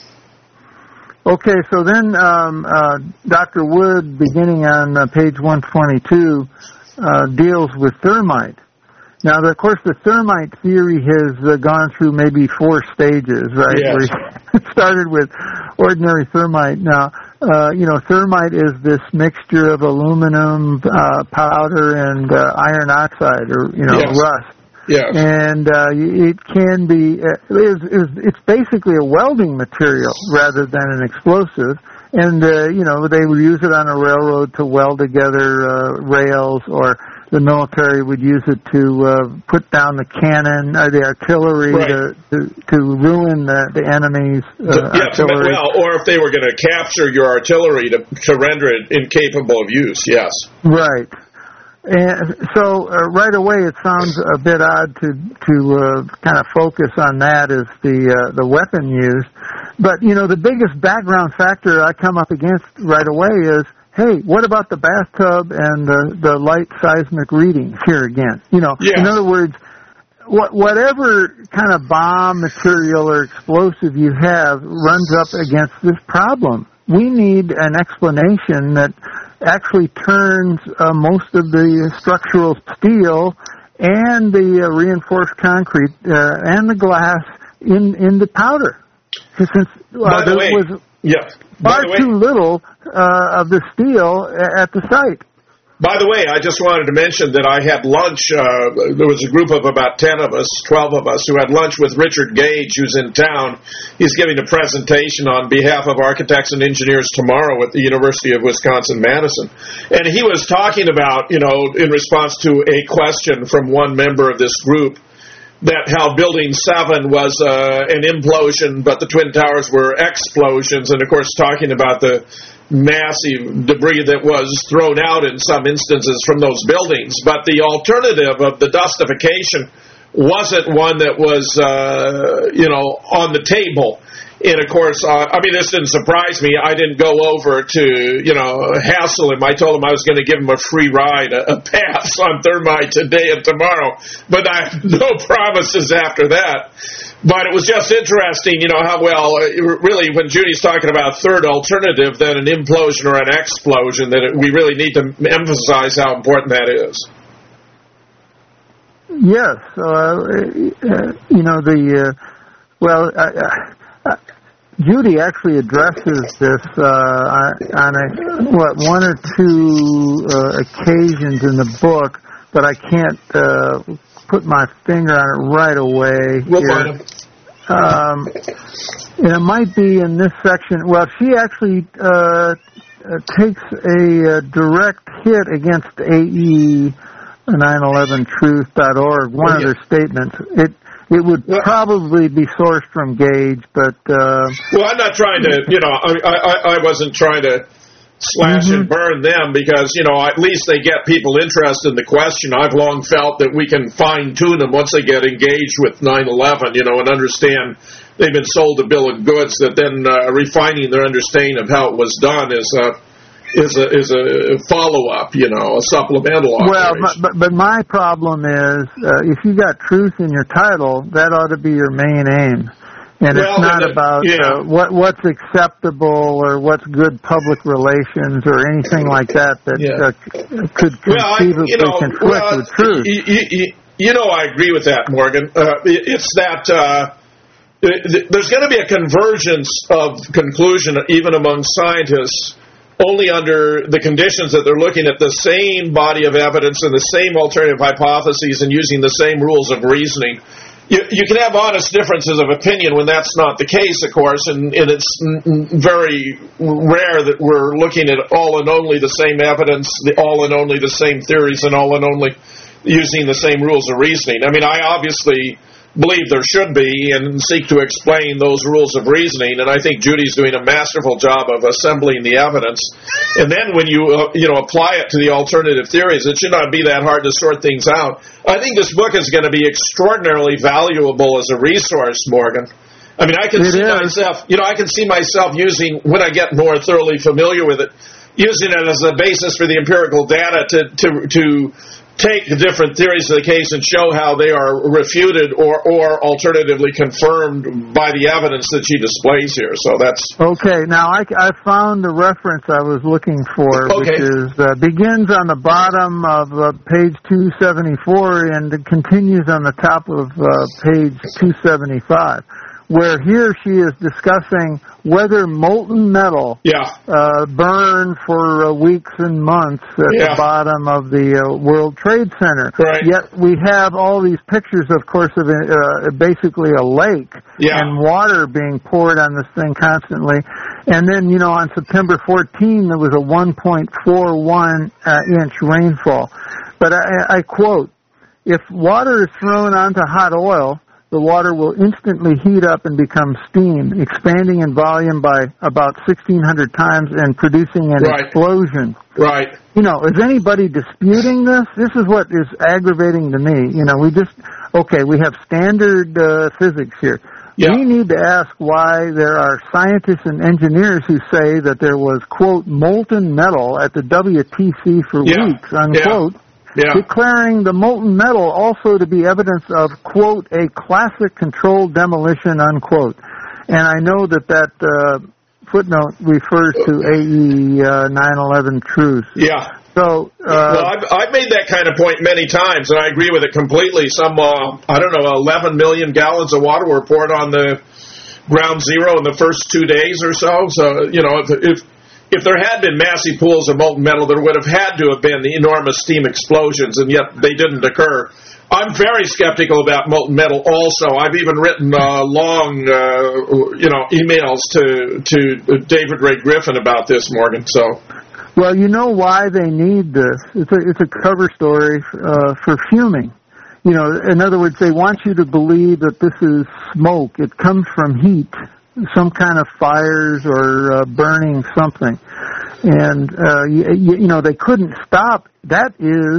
Okay, so then um, uh, Doctor Wood, beginning on uh, page one twenty-two, uh, deals with thermite. Now, of course, the thermite theory has uh, gone through maybe four stages, right? Yes. Where it started with ordinary thermite. Now, uh, you know, thermite is this mixture of aluminum uh, powder and uh, iron oxide, or, you know, yes. rust. Yes. And uh, it can be, it is, it's basically a welding material rather than an explosive. And, uh, you know, they would use it on a railroad to weld together uh, rails, or the military would use it to uh, put down the cannon or the artillery right. to, to to ruin the, the enemy's uh, yes, artillery. Well, or if they were going to capture your artillery to, to render it incapable of use, yes. Right. And so uh, right away it sounds a bit odd to to uh, kind of focus on that as the uh, the weapon used. But, you know, the biggest background factor I come up against right away is, hey, what about the bathtub and the, the light seismic readings here again? You know, yes. in other words, what, whatever kind of bomb material or explosive you have runs up against this problem. We need an explanation that actually turns uh, most of the structural steel and the uh, reinforced concrete uh, and the glass in, into powder. Since uh, By the there way, was yeah. far By the way, too little uh, of the steel at the site. By the way, I just wanted to mention that I had lunch. Uh, there was a group of about ten of us, twelve of us, who had lunch with Richard Gage, who's in town. He's giving a presentation on behalf of architects and engineers tomorrow at the University of Wisconsin-Madison. And he was talking about, you know, in response to a question from one member of this group, that how Building seven was uh, an implosion, but the Twin Towers were explosions, and of course talking about the massive debris that was thrown out in some instances from those buildings. But the alternative of the dustification wasn't one that was, uh, you know, on the table. And, of course, uh, I mean, this didn't surprise me. I didn't go over to, you know, hassle him. I told him I was going to give him a free ride, a, a pass on thermite today and tomorrow. But I have no promises after that. But it was just interesting, you know, how well, uh, really, when Judy's talking about third alternative than an implosion or an explosion, that it, we really need to emphasize how important that is. Yes. Uh, uh, you know, the, uh, well, uh, uh, Judy actually addresses this uh, on a, what, one or two uh, occasions in the book, but I can't uh, put my finger on it right away. We'll here. find it. Um, and it might be in this section. Well, she actually uh, uh, takes a uh, direct hit against A E nine eleven truth dot org, one oh, of yeah. their statements. It It would probably be sourced from Gage, but... Uh, well, I'm not trying to, you know, I, I, I wasn't trying to slash mm-hmm. and burn them because, you know, at least they get people interested in the question. I've long felt that we can fine-tune them once they get engaged with nine eleven, you know, and understand they've been sold a bill of goods, that then uh, refining their understanding of how it was done is a, is a, is a follow-up, you know, a supplemental operation. Well, but, but my problem is, uh, if you got truth in your title, that ought to be your main aim. And well, it's not and, about yeah. uh, what what's acceptable or what's good public relations or anything like that that yeah. uh, could conceivably well, I, you know, conflict well, with truth. You, you, you know, I agree with that, Morgan. Uh, it's that uh, there's going to be a convergence of conclusion even among scientists only under the conditions that they're looking at the same body of evidence and the same alternative hypotheses and using the same rules of reasoning. You, you can have honest differences of opinion when that's not the case, of course, and, and it's n- very rare that we're looking at all and only the same evidence, the all and only the same theories, and all and only using the same rules of reasoning. I mean, I obviously believe there should be and seek to explain those rules of reasoning, and I think Judy's doing a masterful job of assembling the evidence. And then when you uh, you know apply it to the alternative theories, it should not be that hard to sort things out. I think this book is going to be extraordinarily valuable as a resource, Morgan. I mean, I can it see is. myself, you know, I can see myself using, when I get more thoroughly familiar with it, using it as a basis for the empirical data to to to take the different theories of the case and show how they are refuted or, or alternatively confirmed by the evidence that she displays here. So that's... Okay, now I, I found the reference I was looking for, okay. which is uh, begins on the bottom of uh, page two seventy-four and it continues on the top of uh, page two seventy-five. Where here she is discussing whether molten metal yeah. uh, burned for uh, weeks and months at yeah. the bottom of the uh, World Trade Center. Right. Yet we have all these pictures, of course, of uh, basically a lake yeah. and water being poured on this thing constantly. And then, you know, on September fourteenth, there was a one point four one uh, inch rainfall. But I, I quote, "If water is thrown onto hot oil, the water will instantly heat up and become steam, expanding in volume by about sixteen hundred times and producing an right. explosion." Right. You know, is anybody disputing this? This is what is aggravating to me. You know, we just, okay, we have standard uh, physics here. Yeah. We need to ask why there are scientists and engineers who say that there was, quote, molten metal at the W T C for yeah. weeks, unquote. Yeah. Yeah. Declaring the molten metal also to be evidence of, quote, a classic controlled demolition, unquote. And I know that that uh, footnote refers to A E uh, nine eleven truth. Yeah. So, uh, well, I've, I've made that kind of point many times, and I agree with it completely. Some, uh, I don't know, eleven million gallons of water were poured on the ground zero in the first two days or so. So, you know, if... if If there had been massive pools of molten metal, there would have had to have been the enormous steam explosions, and yet they didn't occur. I'm very skeptical about molten metal also. I've even written uh, long, uh, you know, emails to, to David Ray Griffin about this, Morgan, so... Well, you know why they need this. It's a, it's a cover story uh, for fuming. You know, in other words, they want you to believe that this is smoke. It comes from heat. Some kind of fires or uh, burning something. And, uh, you, you know, they couldn't stop. That is,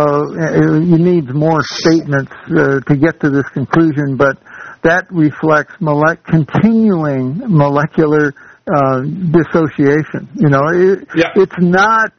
uh, you need more statements uh, to get to this conclusion, but that reflects mole- continuing molecular uh, dissociation. You know, it, yeah. it's not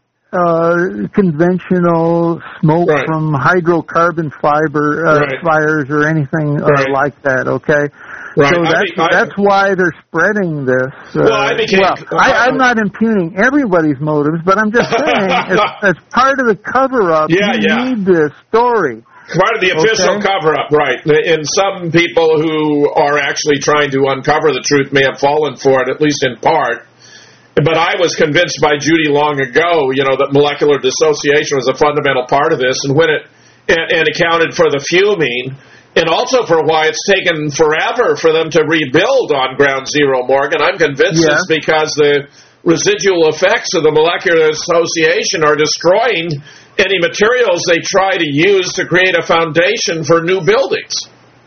uh, conventional smoke right. from hydrocarbon fiber uh, right. fires or anything uh, right. like that, okay? Right. So that's, I mean, I, that's why they're spreading this. Uh, well, I became, well I, I'm not impugning everybody's motives, but I'm just saying, as, as part of the cover-up, yeah, you yeah. need this story. Part of the official okay. cover-up, right. And some people who are actually trying to uncover the truth may have fallen for it, at least in part. But I was convinced by Judy long ago, you know, that molecular dissociation was a fundamental part of this, and when it and, and accounted for the fuming, and also for why it's taken forever for them to rebuild on ground zero, Morgan. I'm convinced yeah. it's because the residual effects of the molecular dissociation are destroying any materials they try to use to create a foundation for new buildings.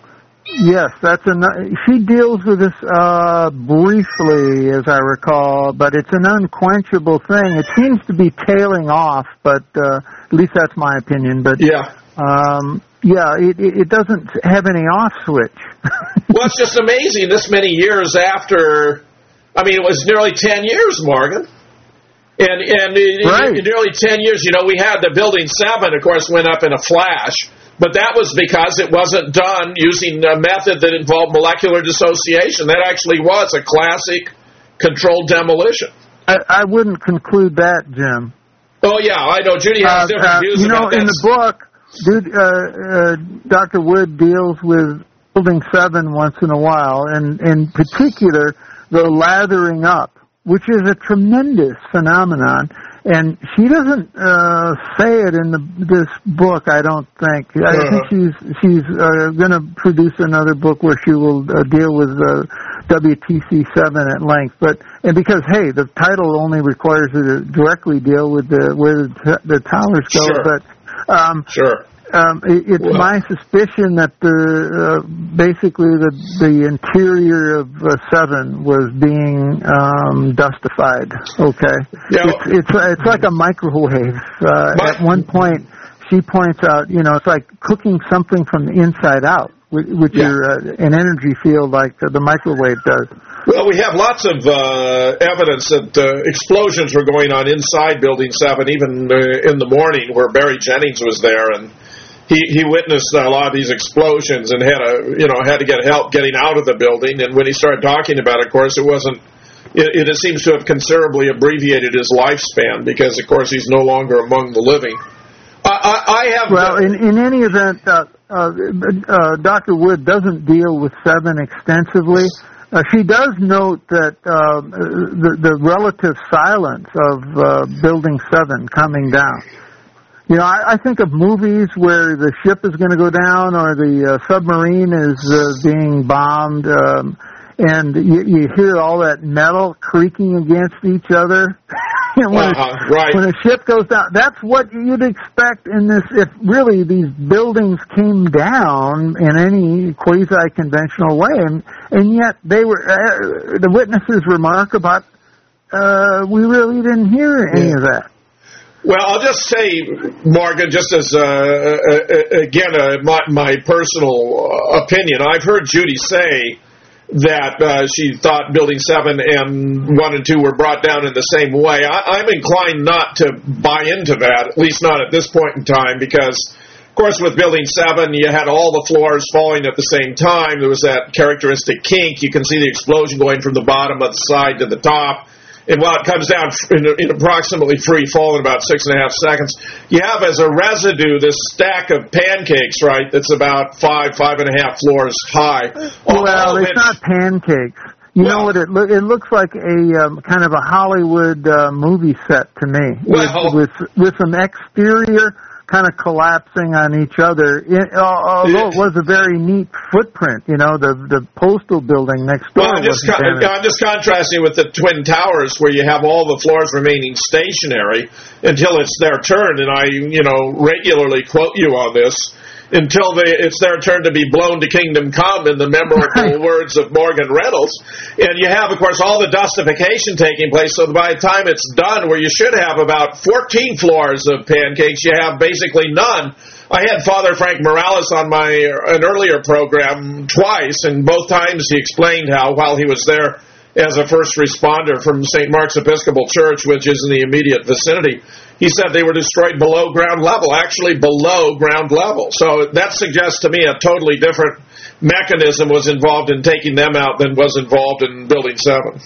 Yes, that's a. She deals with this uh, briefly, as I recall, but it's an unquenchable thing. It seems to be tailing off, but uh, at least that's my opinion. But Yeah. um, yeah, it, it it doesn't have any off switch. Well, it's just amazing this many years after, I mean, it was nearly ten years, Morgan. And, and Right. in, in nearly ten years, you know, we had the Building seven, of course, went up in a flash. But that was because it wasn't done using a method that involved molecular dissociation. That actually was a classic controlled demolition. I, I wouldn't conclude that, Jim. Oh, yeah, I know. Judy has Uh, different uh, views you know, about that. in the book, dude, uh, uh, Doctor Wood deals with Building seven once in a while, and in particular, the lathering up, which is a tremendous phenomenon. And she doesn't uh, say it in the, this book, I don't think. I Uh-huh. think she's she's uh, going to produce another book where she will uh, deal with uh, W T C seven at length. But and because hey, the title only requires her to directly deal with the where the, t- the towers go. Sure. But um, Sure. um, it, it's Well. my suspicion that the uh, basically the the interior of uh, Seven was being um, dustified. Okay, Yeah. it's it's it's like a microwave. Uh, But- at one point, she points out, you know, it's like cooking something from the inside out, which, which Yeah. are uh, an energy field like uh, the microwave does. Well, we have lots of uh, evidence that uh, explosions were going on inside Building seven, even uh, in the morning where Barry Jennings was there, and he, he witnessed a lot of these explosions and had a you know had to get help getting out of the building. And when he started talking about it, of course, it wasn't. It, it seems to have considerably abbreviated his lifespan because, of course, he's no longer among the living. I, I, I have Well, in, in any event, uh, uh, uh, Doctor Wood doesn't deal with Seven extensively. Uh, she does note that uh, the, the relative silence of uh, Building seven coming down. You know, I, I think of movies where the ship is going to go down or the uh, submarine is uh, being bombed, um, and you, you hear all that metal creaking against each other. when, Uh-huh, a, right. when a ship goes down, that's what you'd expect in this. If really these buildings came down in any quasi-conventional way, and, and yet they were uh, the witnesses remark about uh, we really didn't hear any of that. Well, I'll just say, Morgan, just as, uh, uh, again, uh, my, my personal opinion, I've heard Judy say that uh, she thought Building seven and one and two were brought down in the same way. I, I'm inclined not to buy into that, at least not at this point in time, because, of course, with Building seven, you had all the floors falling at the same time. There was that characteristic kink. You can see the explosion going from the bottom of the side to the top. And while it comes down in, in approximately free fall in about six and a half seconds, you have as a residue this stack of pancakes, right, that's about five, five and a half floors high. All Well, of it's it- not pancakes. You Well- know what it look? It looks like a um, kind of a Hollywood uh, movie set to me, Well- with, with with some exterior kind of collapsing on each other. It, although it was a very neat footprint, you know, the the postal building next door. Well, I'm just, wasn't con- damaged. I'm just contrasting with the Twin Towers where you have all the floors remaining stationary until it's their turn, and I, you know, regularly quote you on this, until they, it's their turn to be blown to kingdom come in the memorable Right. words of Morgan Reynolds. And you have, of course, all the dustification taking place, so by the time it's done, where you should have about fourteen floors of pancakes, you have basically none. I had Father Frank Morales on my an earlier program twice, and both times he explained how while he was there as a first responder from Saint Mark's Episcopal Church, which is in the immediate vicinity, he said they were destroyed below ground level, actually below ground level. So that suggests to me a totally different mechanism was involved in taking them out than was involved in Building seven.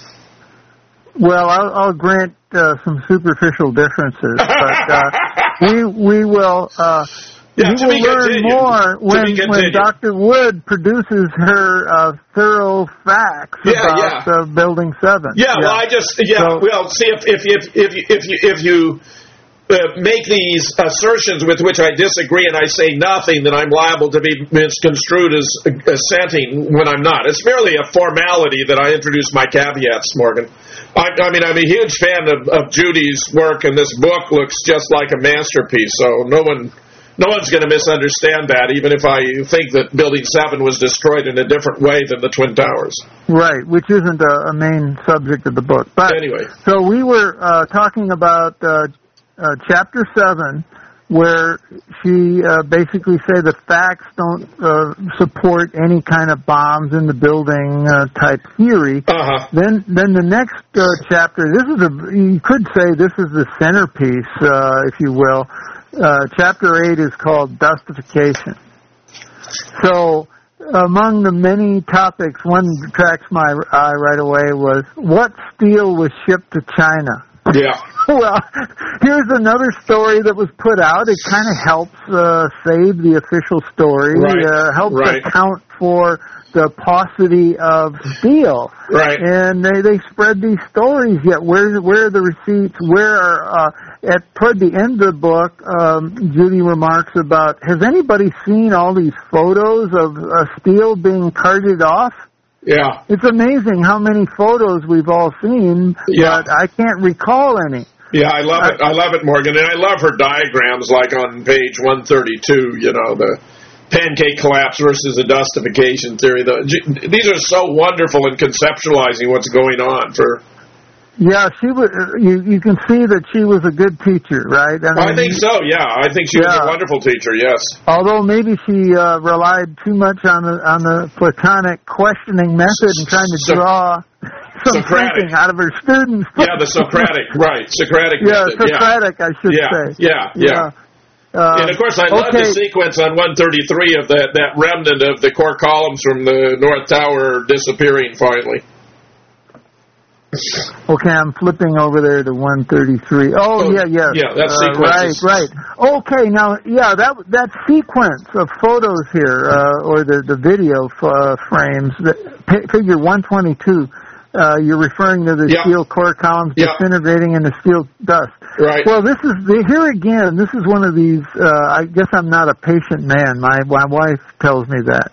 Well, I'll, I'll grant uh, some superficial differences, but uh, we we will. Uh, Yeah, we to will be learn continued. more To when, be when continued. Doctor Wood produces her uh, thorough facts Yeah, about yeah. Uh, Building seven. Yeah, well, I just yeah. So- well, see if if if if you if you, if you uh, make these assertions with which I disagree and I say nothing, then I'm liable to be misconstrued as assenting when I'm not. It's merely a formality that I introduce my caveats, Morgan. I, I mean, I'm a huge fan of, of Judy's work, and this book looks just like a masterpiece. So no one. no one's going to misunderstand that, even if I think that Building seven was destroyed in a different way than the Twin Towers. Right, which isn't a, a main subject of the book. But anyway, so we were uh, talking about uh, uh, Chapter seven, where she uh, basically say the facts don't uh, support any kind of bombs in the building uh, type theory. Uh-huh. Then, then the next uh, chapter. This is a you could say this is the centerpiece, uh, if you will. Uh, chapter eight is called Dustification. So, among the many topics, one that attracts my eye right away was what steel was shipped to China. Yeah. Well, here's another story that was put out. It kind of helps uh, save the official story, right. uh, helps right. account for the paucity of steel. Right. And they, they spread these stories, yet where, where are the receipts? Where are, uh, at toward the end of the book, um, Judy remarks about, has anybody seen all these photos of uh, steel being carted off? Yeah. It's amazing how many photos we've all seen, yeah. but I can't recall any. Yeah, I love it. I love it, Morgan. And I love her diagrams, like on page one thirty-two, you know, the pancake collapse versus the dustification theory. The, these are so wonderful in conceptualizing what's going on for... Yeah, she was. You you can see that she was a good teacher, right? I, mean, I think so. Yeah, I think she yeah. was a wonderful teacher. Yes. Although maybe she uh, relied too much on the on the Platonic questioning method and trying to so, draw some Socratic. thinking out of her students. Yeah, the Socratic, right? Socratic yeah, method. Socratic, yeah. I should yeah. say. Yeah, yeah. yeah. Uh, and of course, I love okay. the sequence on one thirty-three of that that remnant of the core columns from the North Tower disappearing finally. Okay, I'm flipping over there to one thirty-three. Oh, oh yeah, yeah. Yeah, that uh, sequence. Right, right. Okay, now, yeah, that that sequence of photos here, uh, or the, the video uh, frames, that, figure one twenty-two, uh, you're referring to the yeah. steel core columns yeah. disintegrating into steel dust. Right. Well, this is, the, here again, this is one of these, uh, I guess I'm not a patient man. My, my wife tells me that.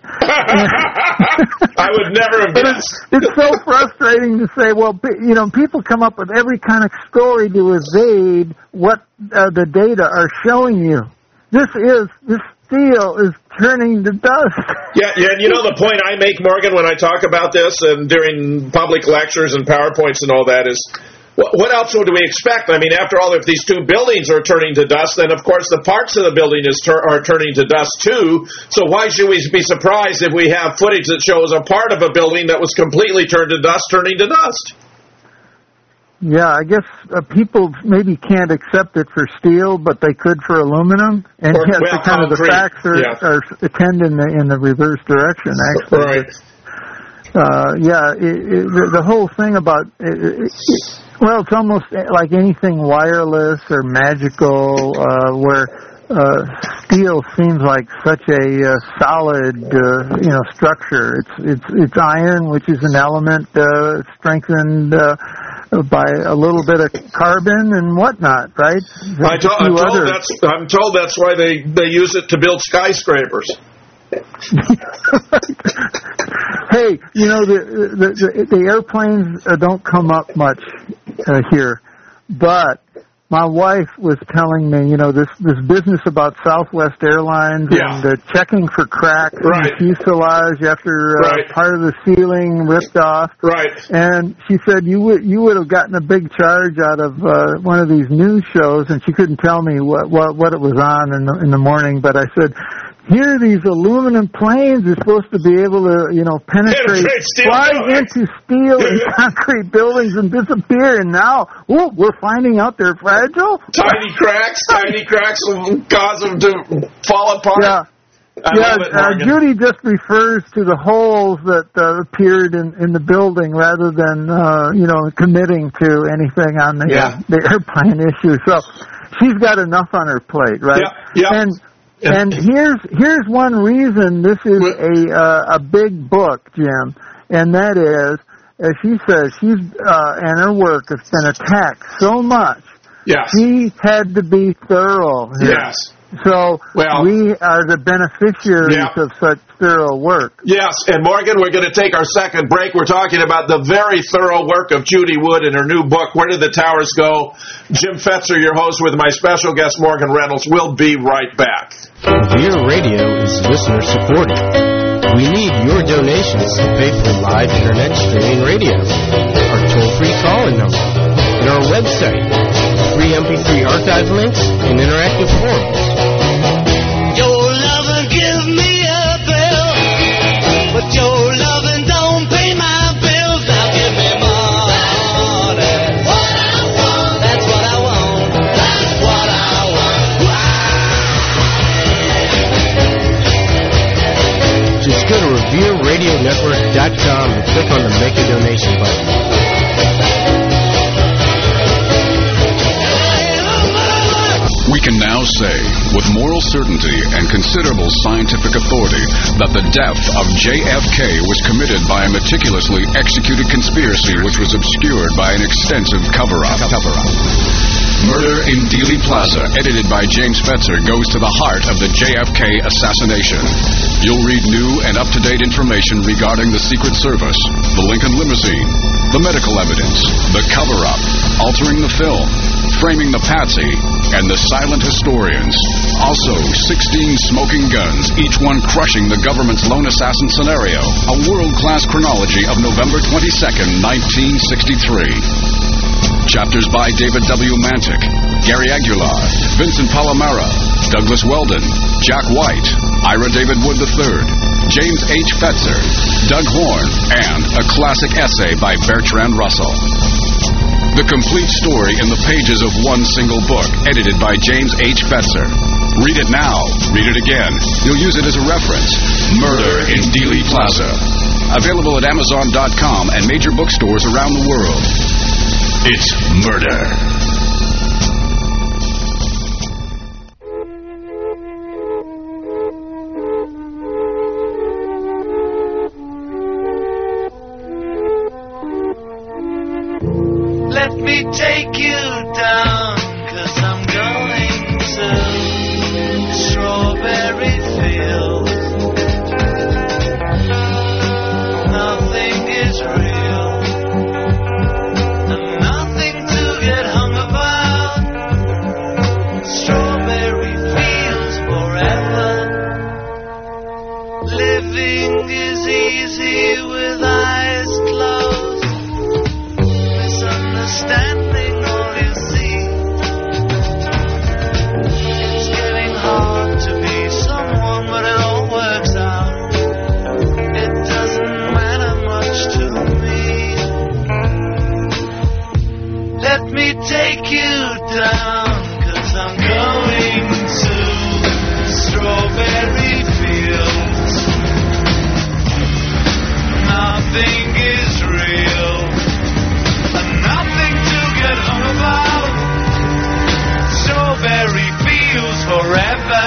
I would never have guessed. It's, it's so frustrating to say, well, you know, people come up with every kind of story to evade what uh, the data are showing you. This is, this steel is turning to dust. Yeah, yeah, and you know the point I make, Morgan, when I talk about this and during public lectures and PowerPoints and all that is, what else would we expect? I mean, after all, if these two buildings are turning to dust, then, of course, the parts of the building is tur- are turning to dust, too. So why should we be surprised if we have footage that shows a part of a building that was completely turned to dust turning to dust? Yeah, I guess uh, people maybe can't accept it for steel, but they could for aluminum. And or, yes, well, the kind of the facts are, yeah. are tend in the, in the reverse direction, actually. Right. Uh, yeah, it, it, the, the whole thing about... It, it, well, it's almost like anything wireless or magical, uh, where uh, steel seems like such a uh, solid, uh, you know, structure. It's it's it's iron, which is an element uh, strengthened uh, by a little bit of carbon and whatnot, right? I to, I'm told that's I'm told that's why they, they use it to build skyscrapers. Hey, you know, the the, the, the airplanes uh, don't come up much uh, here, but my wife was telling me, you know, this this business about Southwest Airlines yeah. and uh, checking for cracks right. in the fuselage after uh, right. part of the ceiling ripped off. Right. And she said you would you would have gotten a big charge out of uh, one of these news shows, and she couldn't tell me what what, what it was on in the, in the morning, but I said, here, these aluminum planes are supposed to be able to, you know, penetrate, penetrate steel fly buildings. into steel and concrete buildings and disappear. And now, ooh, we're finding out they're fragile. Tiny cracks, tiny cracks will cause them to fall apart. Yeah. I yeah, love it, uh, Morgan. Judy just refers to the holes that uh, appeared in, in the building rather than, uh, you know, committing to anything on the, Yeah. uh, the airplane issue. So she's got enough on her plate, right? Yeah. Yeah. And And here's here's one reason this is a uh, a big book, Jim, and that is, as she says, she's uh, and her work has been attacked so much. Yes. She had to be thorough here. Yes. So Well, we are the beneficiaries yeah. of such thorough work. Yes, and Morgan, we're going to take our second break. We're talking about the very thorough work of Judy Wood in her new book, Where Did the Towers Go? Jim Fetzer, your host, with my special guest, Morgan Reynolds. We'll be right back. Revere Radio is listener-supported. We need your donations to pay for live internet streaming radio, our toll-free call-in number, and our website, free M P three archive links, and interactive forums. Your lovin' give me a bill, but your lovin' don't pay my bills. Now give me more. That's what I want. That's what I want. That's what I want. Just go to revere radio network dot com and click on the Make a Donation button. We can now say, with moral certainty and considerable scientific authority, that the death of J F K was committed by a meticulously executed conspiracy which was obscured by an extensive cover-up. Cover-up. Murder in Dealey Plaza, edited by James Fetzer, goes to the heart of the J F K assassination. You'll read new and up-to-date information regarding the Secret Service, the Lincoln limousine, the medical evidence, the cover-up, altering the film, framing the patsy, and the silent historians. Also, sixteen smoking guns, each one crushing the government's lone assassin scenario. A world-class chronology of November twenty-second, nineteen sixty-three. Chapters by David W. Mantic, Gary Aguilar, Vincent Palomero, Douglas Weldon, Jack White, Ira David Wood the third, James H. Fetzer, Doug Horn, and a classic essay by Bertrand Russell. The complete story in the pages of one single book, edited by James H. Fetzer. Read it now. Read it again. You'll use it as a reference. Murder in Dealey Plaza. Available at Amazon dot com and major bookstores around the world. It's murder. Let me take you down, 'cause I'm going to strawberry fields. Nothing is real, and nothing to get hung about. Strawberry fields forever. Living is easy with eyes closed. Standing all you see. It's getting hard to be someone, but it all works out. It doesn't matter much to me. Let me take you down, 'cause I'm going to strawberry fields. Nothing is real. Nothing to get hung about. Strawberry fields forever.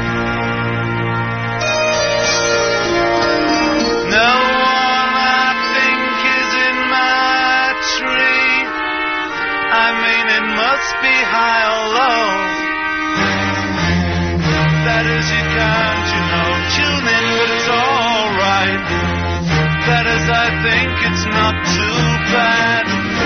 No one I think is in my tree. I mean, it must be high or low. That is, you can't, you know, tune in, but it's alright. That is, I think it's not too bad.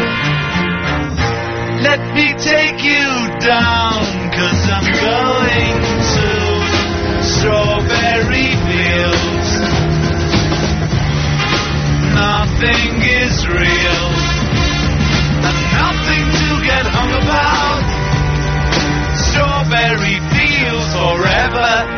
Let me take you down, 'cause I'm going to strawberry fields. Nothing is real, and nothing to get hung about. Strawberry fields forever.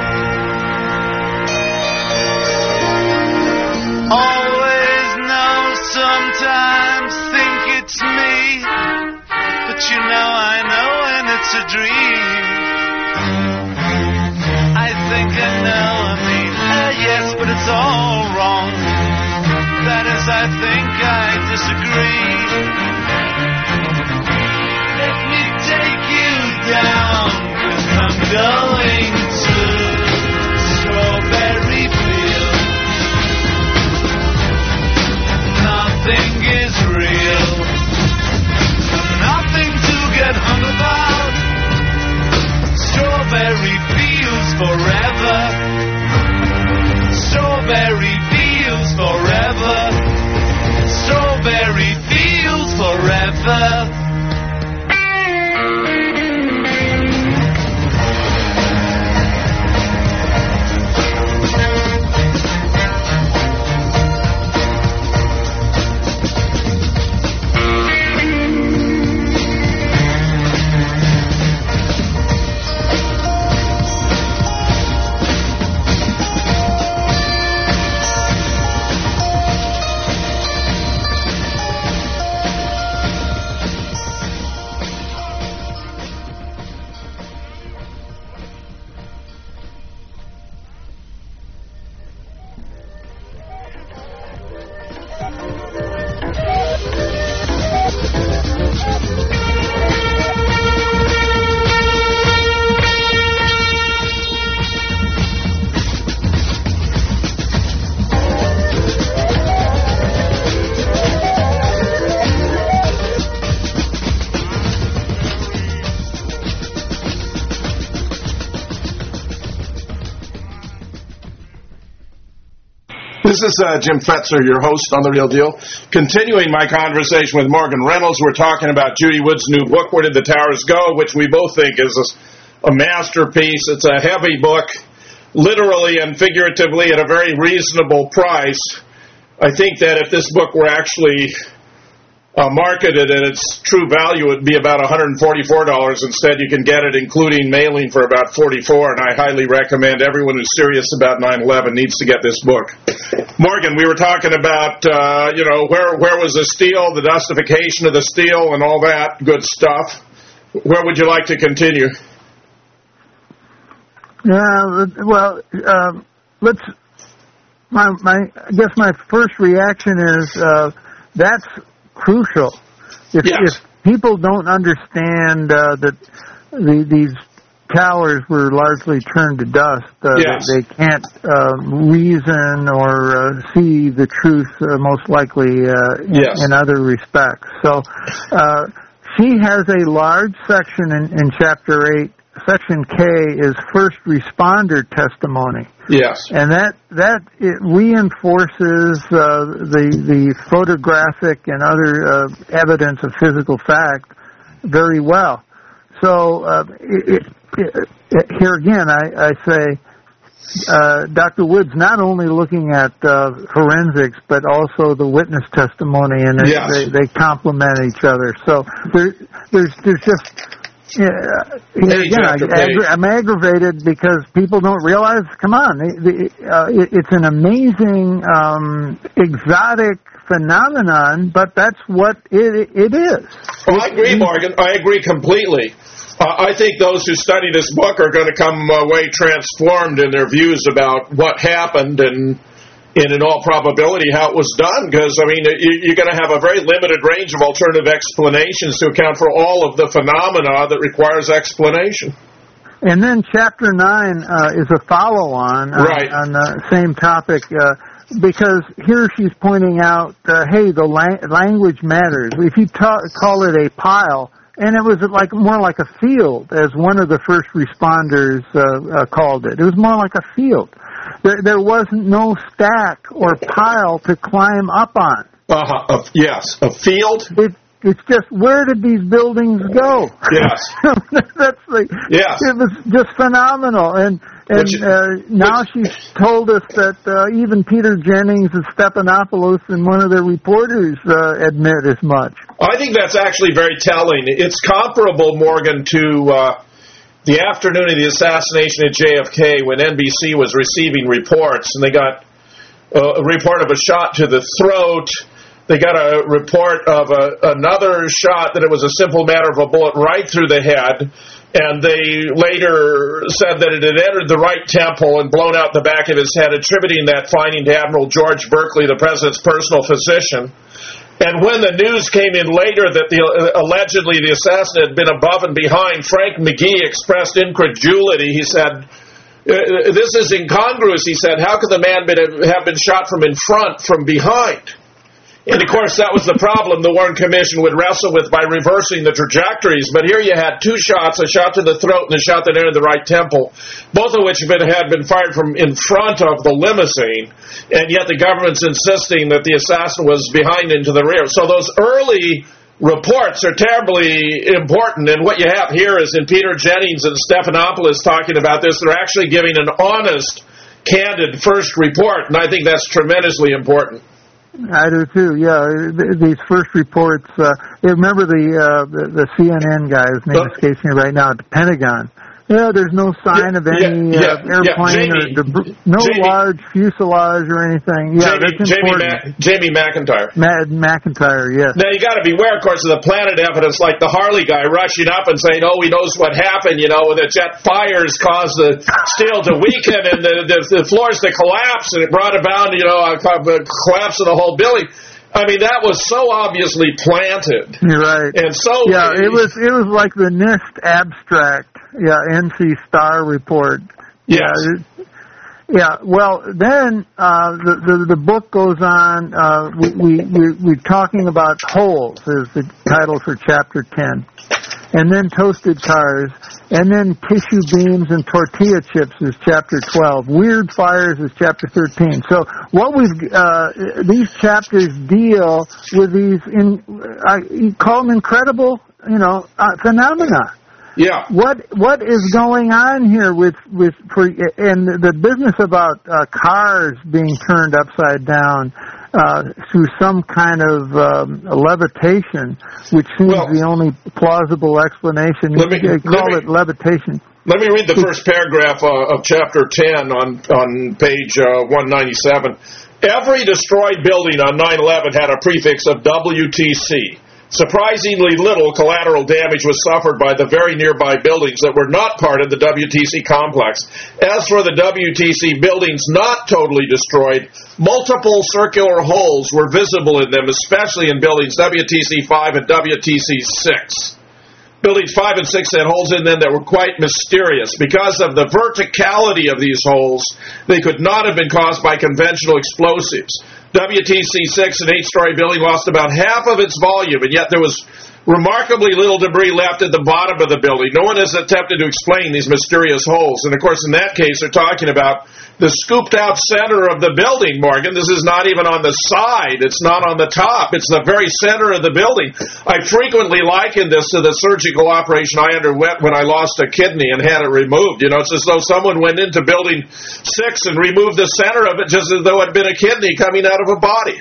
Always know, sometimes think it's me. But you know I know when it's a dream. I think I know, I mean, uh, yes, but it's all wrong. That is, I think I disagree. Let me take you down, 'cause I'm going to strawberry fields. Nothing is real. Nothing to get hung about. Strawberry Lucifer. This is uh, Jim Fetzer, your host on The Real Deal. Continuing my conversation with Morgan Reynolds, we're talking about Judy Wood's new book, Where Did the Towers Go?, which we both think is a, a masterpiece. It's a heavy book, literally and figuratively, at a very reasonable price. I think that if this book were actually uh, marketed at its true value, it would be about one hundred forty-four dollars. Instead, you can get it including mailing for about forty-four dollars, and I highly recommend everyone who's serious about nine eleven needs to get this book. Morgan, we were talking about, uh, you know, where where was the steel, the dustification of the steel, and all that good stuff. Where would you like to continue? Yeah, well, uh, let's. My, my, I guess my first reaction is uh, that's crucial. If, yes. if people don't understand uh, that the, these towers were largely turned to dust, uh, yes. they, they can't uh, reason or uh, see the truth, uh, most likely uh, in, yes. in other respects. So uh, she has a large section in, in Chapter eight. Section K is first responder testimony. Yes. And that that it reinforces uh, the the photographic and other uh, evidence of physical fact very well. So uh, it, it, it, here again, I, I say uh, Doctor Wood's not only looking at uh, forensics but also the witness testimony, and it, yes. they they complement each other. So there, there's there's just. Yeah, again, I, aggra- I'm aggravated because people don't realize. Come on, the, the, uh, it, it's an amazing, um, exotic phenomenon, but that's what it it is. Well, I agree, Morgan. I agree completely. Uh, I think those who study this book are going to come away transformed in their views about what happened and, and in all probability, how it was done. Because, I mean, you, you're going to have a very limited range of alternative explanations to account for all of the phenomena that requires explanation. And then Chapter nine uh, is a follow-on on, right. on the same topic. Uh, because here she's pointing out, uh, hey, the la- language matters. If you ta- call it a pile, and it was like more like a field, as one of the first responders uh, uh, called it. It was more like a field. There, there wasn't no stack or pile to climb up on. Uh-huh. Uh, yes, a field. It, it's just, where did these buildings go? Yes. That's the. Yes. It was just phenomenal, and and which, uh, now which, she's told us that uh, even Peter Jennings and Stephanopoulos and one of their reporters uh, admit as much. I think that's actually very telling. It's comparable, Morgan, to uh, the afternoon of the assassination of J F K when N B C was receiving reports, and they got uh, a report of a shot to the throat. They got a report of a, another shot that it was a simple matter of a bullet right through the head, and they later said that it had entered the right temple and blown out the back of his head, attributing that finding to Admiral George Berkeley, the president's personal physician. And when the news came in later that the uh, allegedly the assassin had been above and behind, Frank McGee expressed incredulity. He said, "This is incongruous." He said, "How could the man been, have been shot from in front, from behind?" And, of course, that was the problem the Warren Commission would wrestle with by reversing the trajectories. But here you had two shots, a shot to the throat and a shot that entered the right temple, both of which had been, had been fired from in front of the limousine, and yet the government's insisting that the assassin was behind into the rear. So those early reports are terribly important, and what you have here is in Peter Jennings and Stephanopoulos talking about this, they're actually giving an honest, candid first report, and I think that's tremendously important. I do too. Yeah, these first reports. Uh, remember the, uh, the the C N N guy, his name escapes me right now, at the Pentagon. Yeah, there's no sign yeah, of any yeah, uh, airplane yeah, Jamie, or debris, no Jamie, large fuselage or anything. Yeah, Jamie, that's Jamie, important. Ma- Jamie McIntyre. Mad McIntyre, yes. Now you got to beware, of course, of the Planet evidence, like the Harley guy rushing up and saying, "Oh, he knows what happened." You know, the jet fires caused the steel to weaken and the, the the floors to collapse, and it brought about, you know, a collapse of the whole building. I mean, that was so obviously planted. You're right. And so yeah, it was it was like the NIST abstract. Yeah, N C STAR report. Yes. Yeah, yeah. Well, then uh, the, the the book goes on. Uh, we we we we're talking about holes is the title for chapter ten, and then toasted cars, and then tissue beams and tortilla chips is chapter twelve. Weird fires is chapter thirteen. So what we've uh, these chapters deal with these in I you call them incredible, you know, uh, phenomena. Yeah. What what is going on here with with for and the business about uh, cars being turned upside down uh, through some kind of um, levitation, which seems well, the only plausible explanation. Let me, you call let me, it levitation. Let me read the first paragraph uh, of chapter ten on on page uh, one ninety-seven. Every destroyed building on nine eleven had a prefix of W T C. Surprisingly little collateral damage was suffered by the very nearby buildings that were not part of the W T C complex. As for the W T C buildings not totally destroyed, multiple circular holes were visible in them, especially in buildings W T C five and W T C six. Buildings five and six had holes in them that were quite mysterious. Because of the verticality of these holes, they could not have been caused by conventional explosives. W T C six, an eight-story building, lost about half of its volume, and yet there was remarkably little debris left at the bottom of the building. No one has attempted to explain these mysterious holes. And, of course, in that case, they're talking about the scooped-out center of the building, Morgan. This is not even on the side. It's not on the top. It's the very center of the building. I frequently liken this to the surgical operation I underwent when I lost a kidney and had it removed. You know, it's as though someone went into building six and removed the center of it just as though it had been a kidney coming out of a body.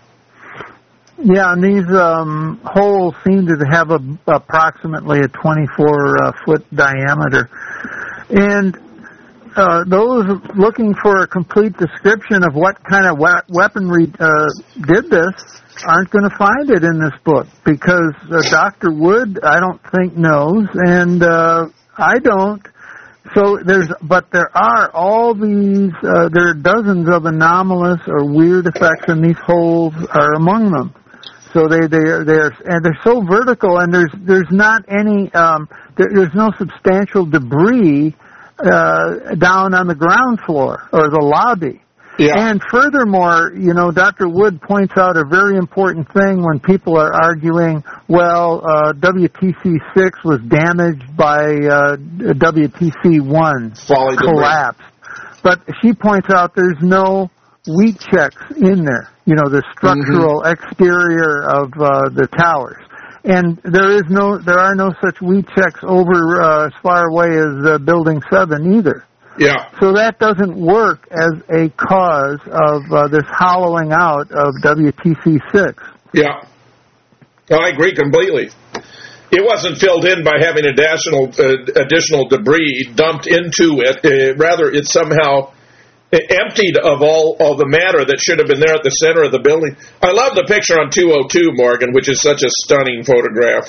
Yeah, and these um, holes seem to have a, approximately a twenty-four uh, foot diameter. And uh, those looking for a complete description of what kind of we- weaponry uh, did this aren't going to find it in this book, because uh, Doctor Wood, I don't think, knows, and uh, I don't. So there's, but there are all these, uh, there are dozens of anomalous or weird effects, and these holes are among them. So they they are they're and they're so vertical, and there's there's not any um, there, there's no substantial debris uh, down on the ground floor or the lobby. Yeah. And furthermore, you know, Doctor Wood points out a very important thing when people are arguing, well, uh, W T C six was damaged by uh, W T C one, collapsed. But she points out there's no weak checks in there, you know, the structural mm-hmm. exterior of uh, the towers. And there is no, there are no such weak checks over uh, as far away as uh, Building seven either. Yeah. So that doesn't work as a cause of uh, this hollowing out of W T C six. Yeah. I agree completely. It wasn't filled in by having additional, uh, additional debris dumped into it. Uh, rather, it somehow emptied of all of the matter that should have been there at the center of the building. I love the picture on two oh two, Morgan, which is such a stunning photograph.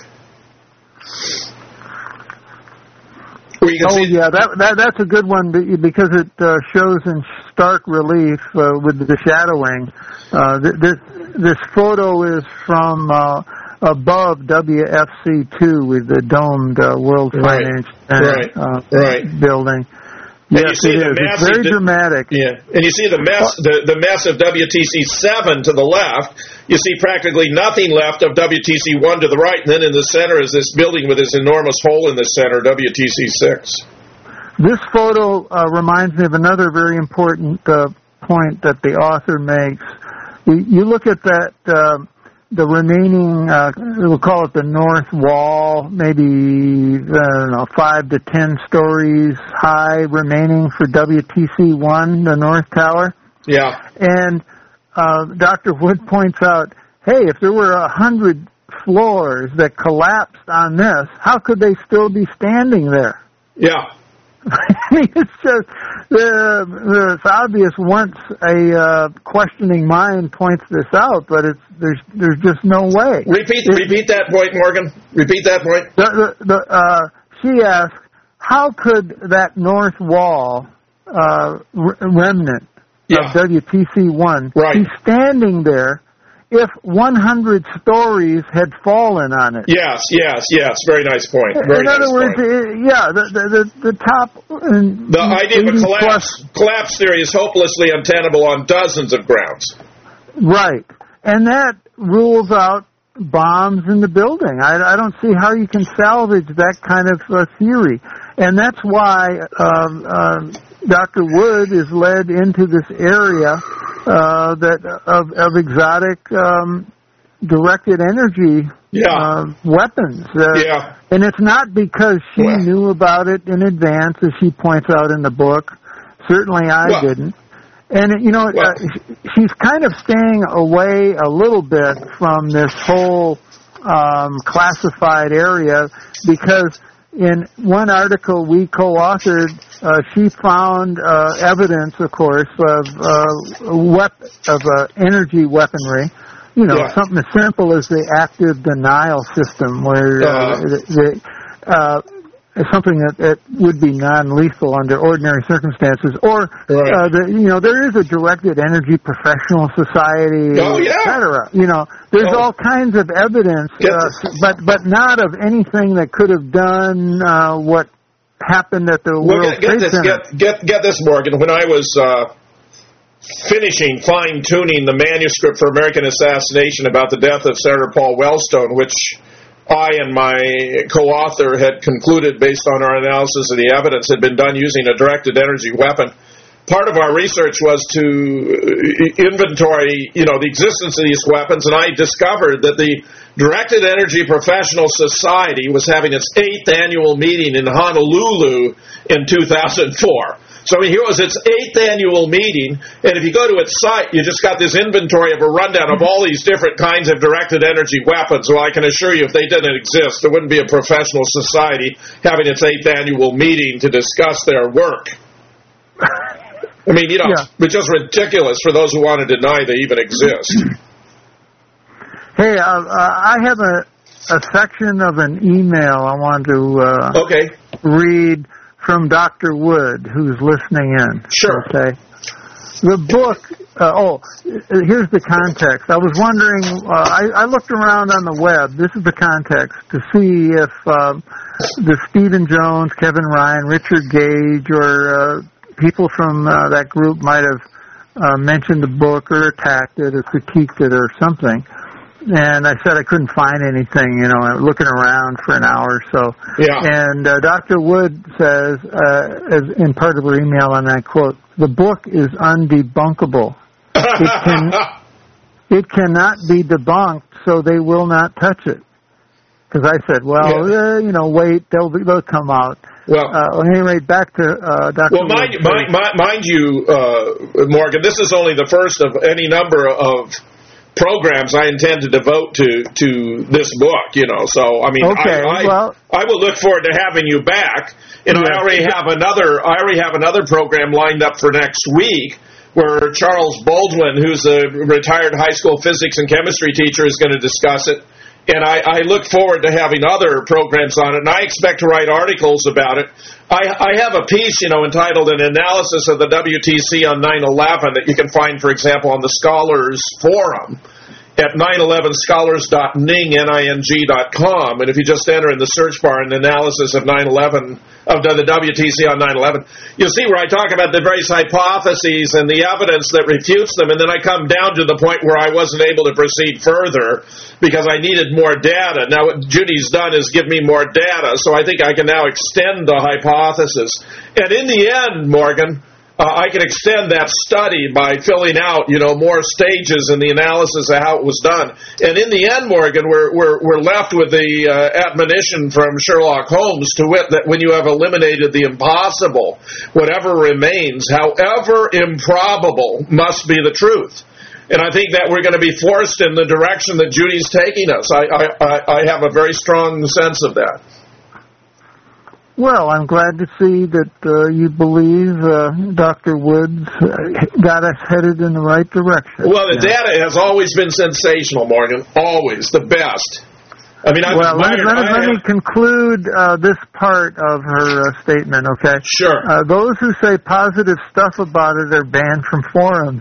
Oh, see yeah, that, that that's a good one because it uh, shows in stark relief uh, with the shadowing. Uh, this, this photo is from uh, above W F C two with the domed uh, World right. Finance Center right. Uh, right. building. And yes, you see it the is. massive, It's very dramatic. Yeah, and you see the mess, the, the mess of W T C seven to the left. You see practically nothing left of W T C one to the right, and then in the center is this building with this enormous hole in the center, W T C six. This photo uh, reminds me of another very important uh, point that the author makes. You look at that uh, the remaining, uh, we'll call it the north wall, maybe, I don't know, five to ten stories high remaining for W T C one, the North Tower. Yeah. And uh, Doctor Wood points out, hey, if there were a hundred floors that collapsed on this, how could they still be standing there? Yeah. I mean, it's just, uh, it's obvious once a uh, questioning mind points this out, but it's there's there's just no way. Repeat it, repeat that point, Morgan. Repeat that point. The, the, the, uh, she asked, how could that north wall uh, remnant yeah. of W T C one right. be standing there if one hundred stories had fallen on it? Yes, yes, yes. Very nice point. Very In nice other words, point. uh, yeah, the the the, the top. Uh, the idea of a collapse plus, collapse theory is hopelessly untenable on dozens of grounds. Right, and that rules out bombs in the building. I, I don't see how you can salvage that kind of uh, theory, and that's why um, uh, Doctor Wood is led into this area. Uh, that of, of exotic um, directed energy yeah. uh, weapons. Uh, yeah. And it's not because she well. knew about it in advance, as she points out in the book. Certainly I well. didn't. And, you know, well. uh, she's kind of staying away a little bit from this whole um, classified area because in one article we co-authored, uh, she found uh, evidence, of course, of uh, wep- of uh, energy weaponry. You know, yeah. something as simple as the active denial system, where uh, uh, the, the, uh, something that, that would be non-lethal under ordinary circumstances, or right. uh, the, you know, there is a directed energy professional society, oh, yeah. et cetera. You know, there's oh. all kinds of evidence, uh, but but not of anything that could have done uh, what happened at the well, World get, get Trade this, Center. Get, get, get this, Morgan. When I was uh, finishing, fine-tuning the manuscript for American Assassination about the death of Senator Paul Wellstone, which I and my co-author had concluded based on our analysis of the evidence had been done using a directed energy weapon. Part of our research was to inventory, you know, the existence of these weapons, and I discovered that the Directed Energy Professional Society was having its eighth annual meeting in Honolulu in two thousand four. So here was its eighth annual meeting, and if you go to its site, you just got this inventory of a rundown of all these different kinds of directed energy weapons. Well, I can assure you, if they didn't exist, there wouldn't be a professional society having its eighth annual meeting to discuss their work. I mean, you know, yeah. it's just ridiculous for those who want to deny they even exist. Hey, uh, uh, I have a, a section of an email I want to uh, okay. read from Doctor Wood, who's listening in. Sure. Okay. The book, uh, oh, here's the context. I was wondering, uh, I, I looked around on the web, this is the context, to see if uh, the Stephen Jones, Kevin Ryan, Richard Gage, or uh, people from uh, that group might have uh, mentioned the book or attacked it or critiqued it or something. And I said I couldn't find anything, you know, looking around for an hour or so. Yeah. And uh, Doctor Wood says, uh, as in part of her email, and I quote, the book is undebunkable. It, can, it cannot be debunked, so they will not touch it. Because I said, well, yeah. uh, you know, wait, they'll be, they'll come out. Well, uh, at any rate, back to uh, Doctor Well, mind, Wood. mind, mind, mind you, uh, Morgan, this is only the first of any number of programs I intend to devote to to this book, you know. So I mean, okay, I, I, well, I will look forward to having you back. And yeah. I already have another I already have another program lined up for next week where Charles Baldwin, who's a retired high school physics and chemistry teacher, is going to discuss it. And I, I look forward to having other programs on it, and I expect to write articles about it. I, I have a piece, you know, entitled An Analysis of the W T C on nine eleven that you can find, for example, on the Scholars Forum at nine eleven scholars dot ning, N I N G dot com. And if you just enter in the search bar an analysis of nine eleven, of the W T C on nine eleven, you'll see where I talk about the various hypotheses and the evidence that refutes them, and then I come down to the point where I wasn't able to proceed further because I needed more data. Now what Judy's done is give me more data, so I think I can now extend the hypothesis. And in the end, Morgan, uh, I can extend that study by filling out, you know, more stages in the analysis of how it was done. And in the end, Morgan, we're we're, we're left with the uh, admonition from Sherlock Holmes, to wit that when you have eliminated the impossible, whatever remains, however improbable, must be the truth. And I think that we're going to be forced in the direction that Judy's taking us. I, I, I have a very strong sense of that. Well, I'm glad to see that uh, you believe uh, Doctor Woods uh, got us headed in the right direction. Well, the yeah. data has always been sensational, Morgan. Always. The best. I mean, I've well, let, admired, let, I let have... me conclude uh, this part of her uh, statement, okay? Sure. Uh, those who say positive stuff about it are banned from forums.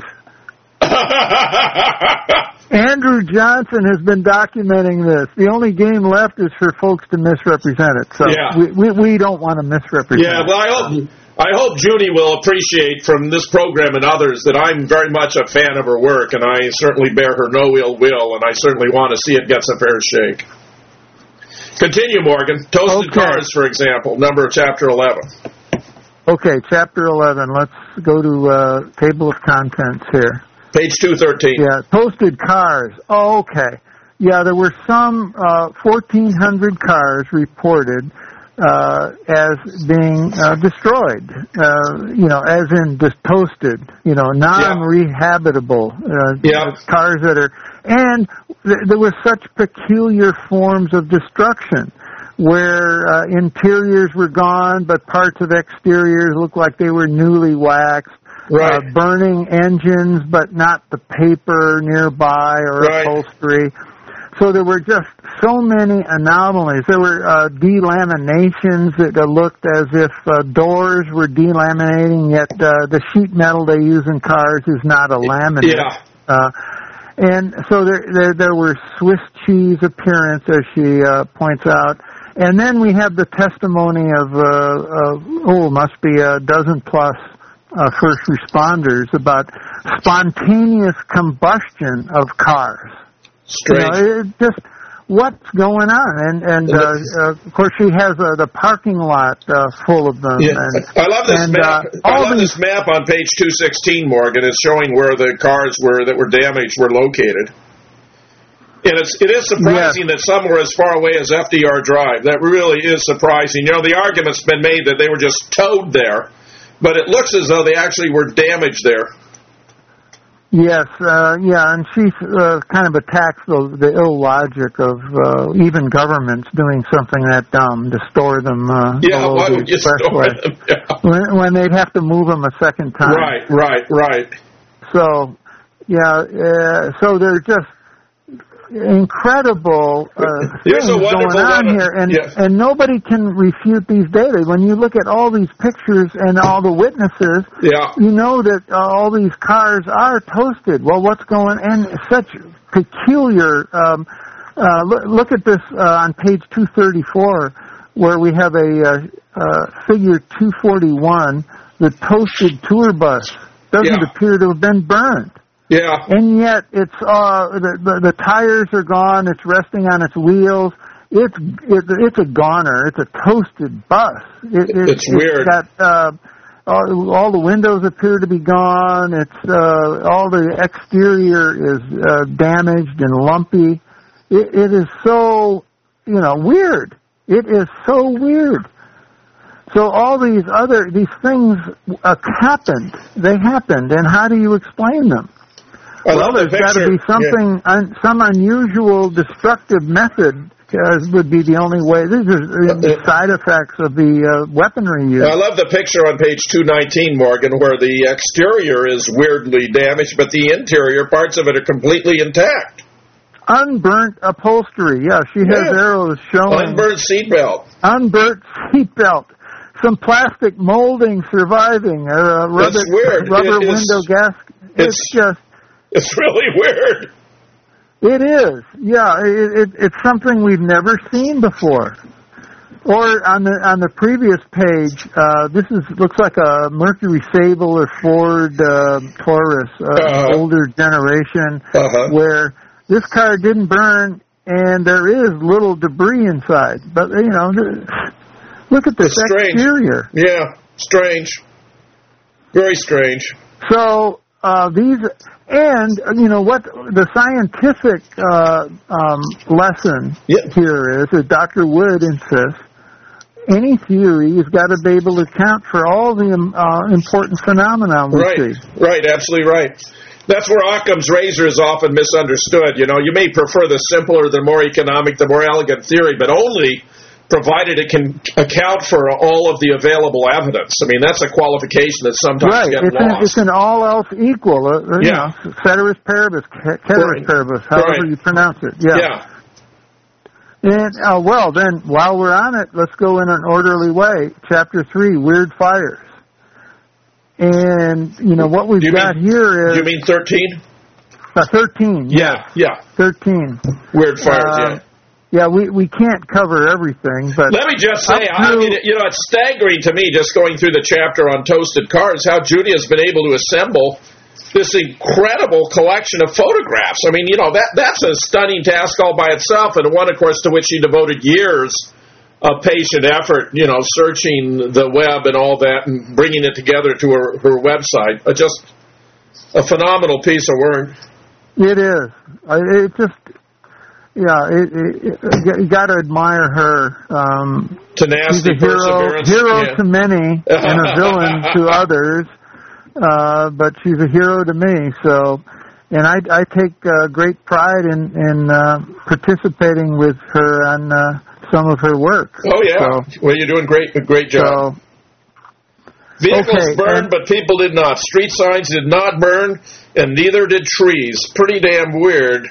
Andrew Johnson has been documenting this. The only game left is for folks to misrepresent it. So yeah. we, we we don't want to misrepresent it. Yeah, well, I hope I hope Judy will appreciate from this program and others that I'm very much a fan of her work, and I certainly bear her no ill will, and I certainly want to see it gets a fair shake. Continue, Morgan. Toasted Okay. Cars, for example, number of chapter eleven. Okay, chapter eleven. Let's go to uh, table of contents here. Page two thirteen. Yeah, toasted cars. Oh, okay. Yeah, there were some uh, fourteen hundred cars reported uh, as being uh, destroyed, uh, you know, as in just toasted, you know, non-rehabitable uh, Yeah. cars that are, and th- there were such peculiar forms of destruction where uh, interiors were gone, but parts of exteriors looked like they were newly waxed. Right. Uh, burning engines, but not the paper nearby or Right. upholstery. So there were just so many anomalies. There were uh, delaminations that uh, looked as if uh, doors were delaminating, yet uh, the sheet metal they use in cars is not a laminate. Yeah. Uh, and so there, there, there were Swiss cheese appearance, as she uh, points out. And then we have the testimony of, uh, of oh, must be a dozen plus Uh, first responders about spontaneous combustion of cars. Strange. You know, it just what's going on, and and uh, uh, of course she has uh, the parking lot uh, full of them. Yeah. And, I love this and, map. Uh, I all love these, this map on page two sixteen, Morgan. It's showing where the cars were that were damaged were located. And it's, it is surprising yes. that some were as far away as F D R Drive. That really is surprising. You know, the argument's been made that they were just towed there, but it looks as though they actually were damaged there. Yes, uh, yeah, and she uh, kind of attacks the, the ill logic of uh, even governments doing something that dumb to store them uh, Yeah, below why the would you store expressway. them? Yeah. When, when they'd have to move them a second time. Right, right, right. So, yeah, uh, so they're just incredible uh, Here's things a wonderful going on one. here, and Yeah. and nobody can refute these data. When you look at all these pictures and all the witnesses, Yeah. you know that uh, all these cars are toasted. Well, what's going and such peculiar. Um, uh, look, look at this uh, on page two thirty-four, where we have a uh, uh, figure two forty-one. The toasted tour bus doesn't Yeah. appear to have been burned. Yeah. And yet, it's uh, the, the the tires are gone. It's resting on its wheels. It's it, it's a goner. It's a toasted bus. It, it, It's weird. Got, uh, all, all the windows appear to be gone. It's uh, all the exterior is uh, damaged and lumpy. It, it is so you know weird. It is so weird. So all these other these things uh, happened. They happened, and how do you explain them? I Well, love the there's got to picture. be something, un, some unusual destructive method uh, would be the only way. These are uh, the side effects of the uh, weaponry used. I love the picture on page two nineteen, Morgan, where the exterior is weirdly damaged, but the interior parts of it are completely intact. Unburnt upholstery. Yeah, she has Yeah. arrows showing Unburnt seatbelt. unburnt seatbelt. Some plastic molding surviving. Uh, rubber That's weird. rubber It is- window gasket. it's- It's just. It's really weird. It is, yeah. It, it, it's something we've never seen before. Or on the on the previous page, uh, this is looks like a Mercury Sable or Ford uh, Taurus, uh, Uh-huh. older generation, Uh-huh. where this car didn't burn and there is little debris inside. But you know, look at this It's strange. exterior. Yeah, strange. Very strange. So uh, these, and you know what the scientific uh, um, lesson Yeah. here is, that Doctor Wood insists, any theory has got to be able to account for all the uh, important phenomena we Right, see. right, absolutely right. That's where Occam's razor is often misunderstood. You know, you may prefer the simpler, the more economic, the more elegant theory, but only provided it can account for all of the available evidence. I mean, that's a qualification that sometimes Right, gets it's an, lost. it's an all else equal. Uh, you Yeah. know, ceteris paribus, ce- ceteris Right. paribus, however Right. you pronounce it. Yeah. Yeah. And uh, well, then while we're on it, let's go in an orderly way. Chapter three, weird fires. And you know what we've You got mean- here is You mean thirteen? uh, thirteen. Yeah, yeah. Thirteen. Weird fires, Um, yeah. Yeah, we we can't cover everything, but Let me just say, up I through- mean, you know, it's staggering to me just going through the chapter on toasted cars, how Judy has been able to assemble this incredible collection of photographs. I mean, you know, that that's a stunning task all by itself, and one, of course, to which she devoted years of patient effort, you know, searching the web and all that and bringing it together to her, her website. Uh, just a phenomenal piece of work. it is. Uh, It just, yeah, it, it, it, you got to admire her. Um, she's Tenacity, a hero, perseverance. hero yeah. to many and a villain to others. Uh, but she's a hero to me. So, and I, I take uh, great pride in in uh, participating with her on uh, some of her work. Oh, yeah. So, Well, you're doing great, a great job. so Vehicles okay, burned, and- but people did not. Street signs did not burn, and neither did trees. Pretty damn weird.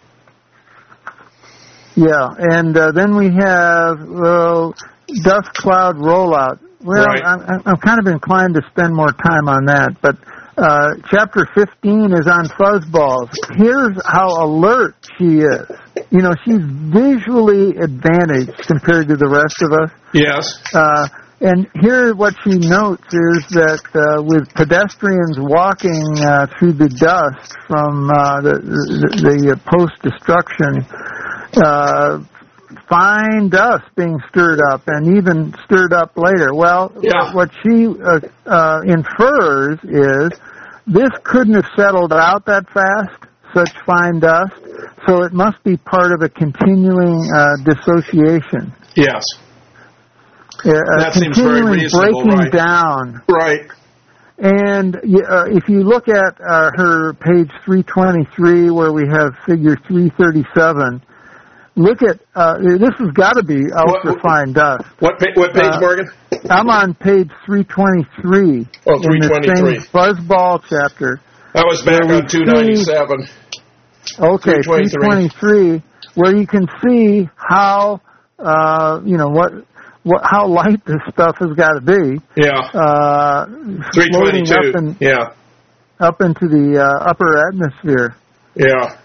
yeah, and uh, then we have uh, dust cloud rollout. Well, Right. I'm, I'm kind of inclined to spend more time on that, but uh, chapter fifteen is on fuzzballs. Here's how alert she is. You know, she's visually advantaged compared to the rest of us. Yes. Uh, and here what she notes is that uh, with pedestrians walking uh, through the dust from uh, the, the, the post-destruction, uh, fine dust being stirred up and even stirred up later. Well, Yeah. what she uh, uh, infers is this couldn't have settled out that fast, such fine dust, so it must be part of a continuing uh, dissociation. Yes. Uh, That seems very continuing reasonable, breaking right. down. Right. And uh, if you look at uh, her page three twenty-three, where we have figure three thirty-seven, look at, uh, this has got to be ultra-fine dust. What, pa- what page, Uh, Morgan? I'm on page three twenty-three. Oh, In three the twenty-three. same Fuzzball chapter. I was back where we on two ninety-seven. Okay, three three twenty-three. twenty-three, where you can see how, uh, you know, what, what, how light this stuff has got to be. Yeah. Uh, three floating twenty-two. up, in, Yeah. up into the uh, upper atmosphere. Yeah.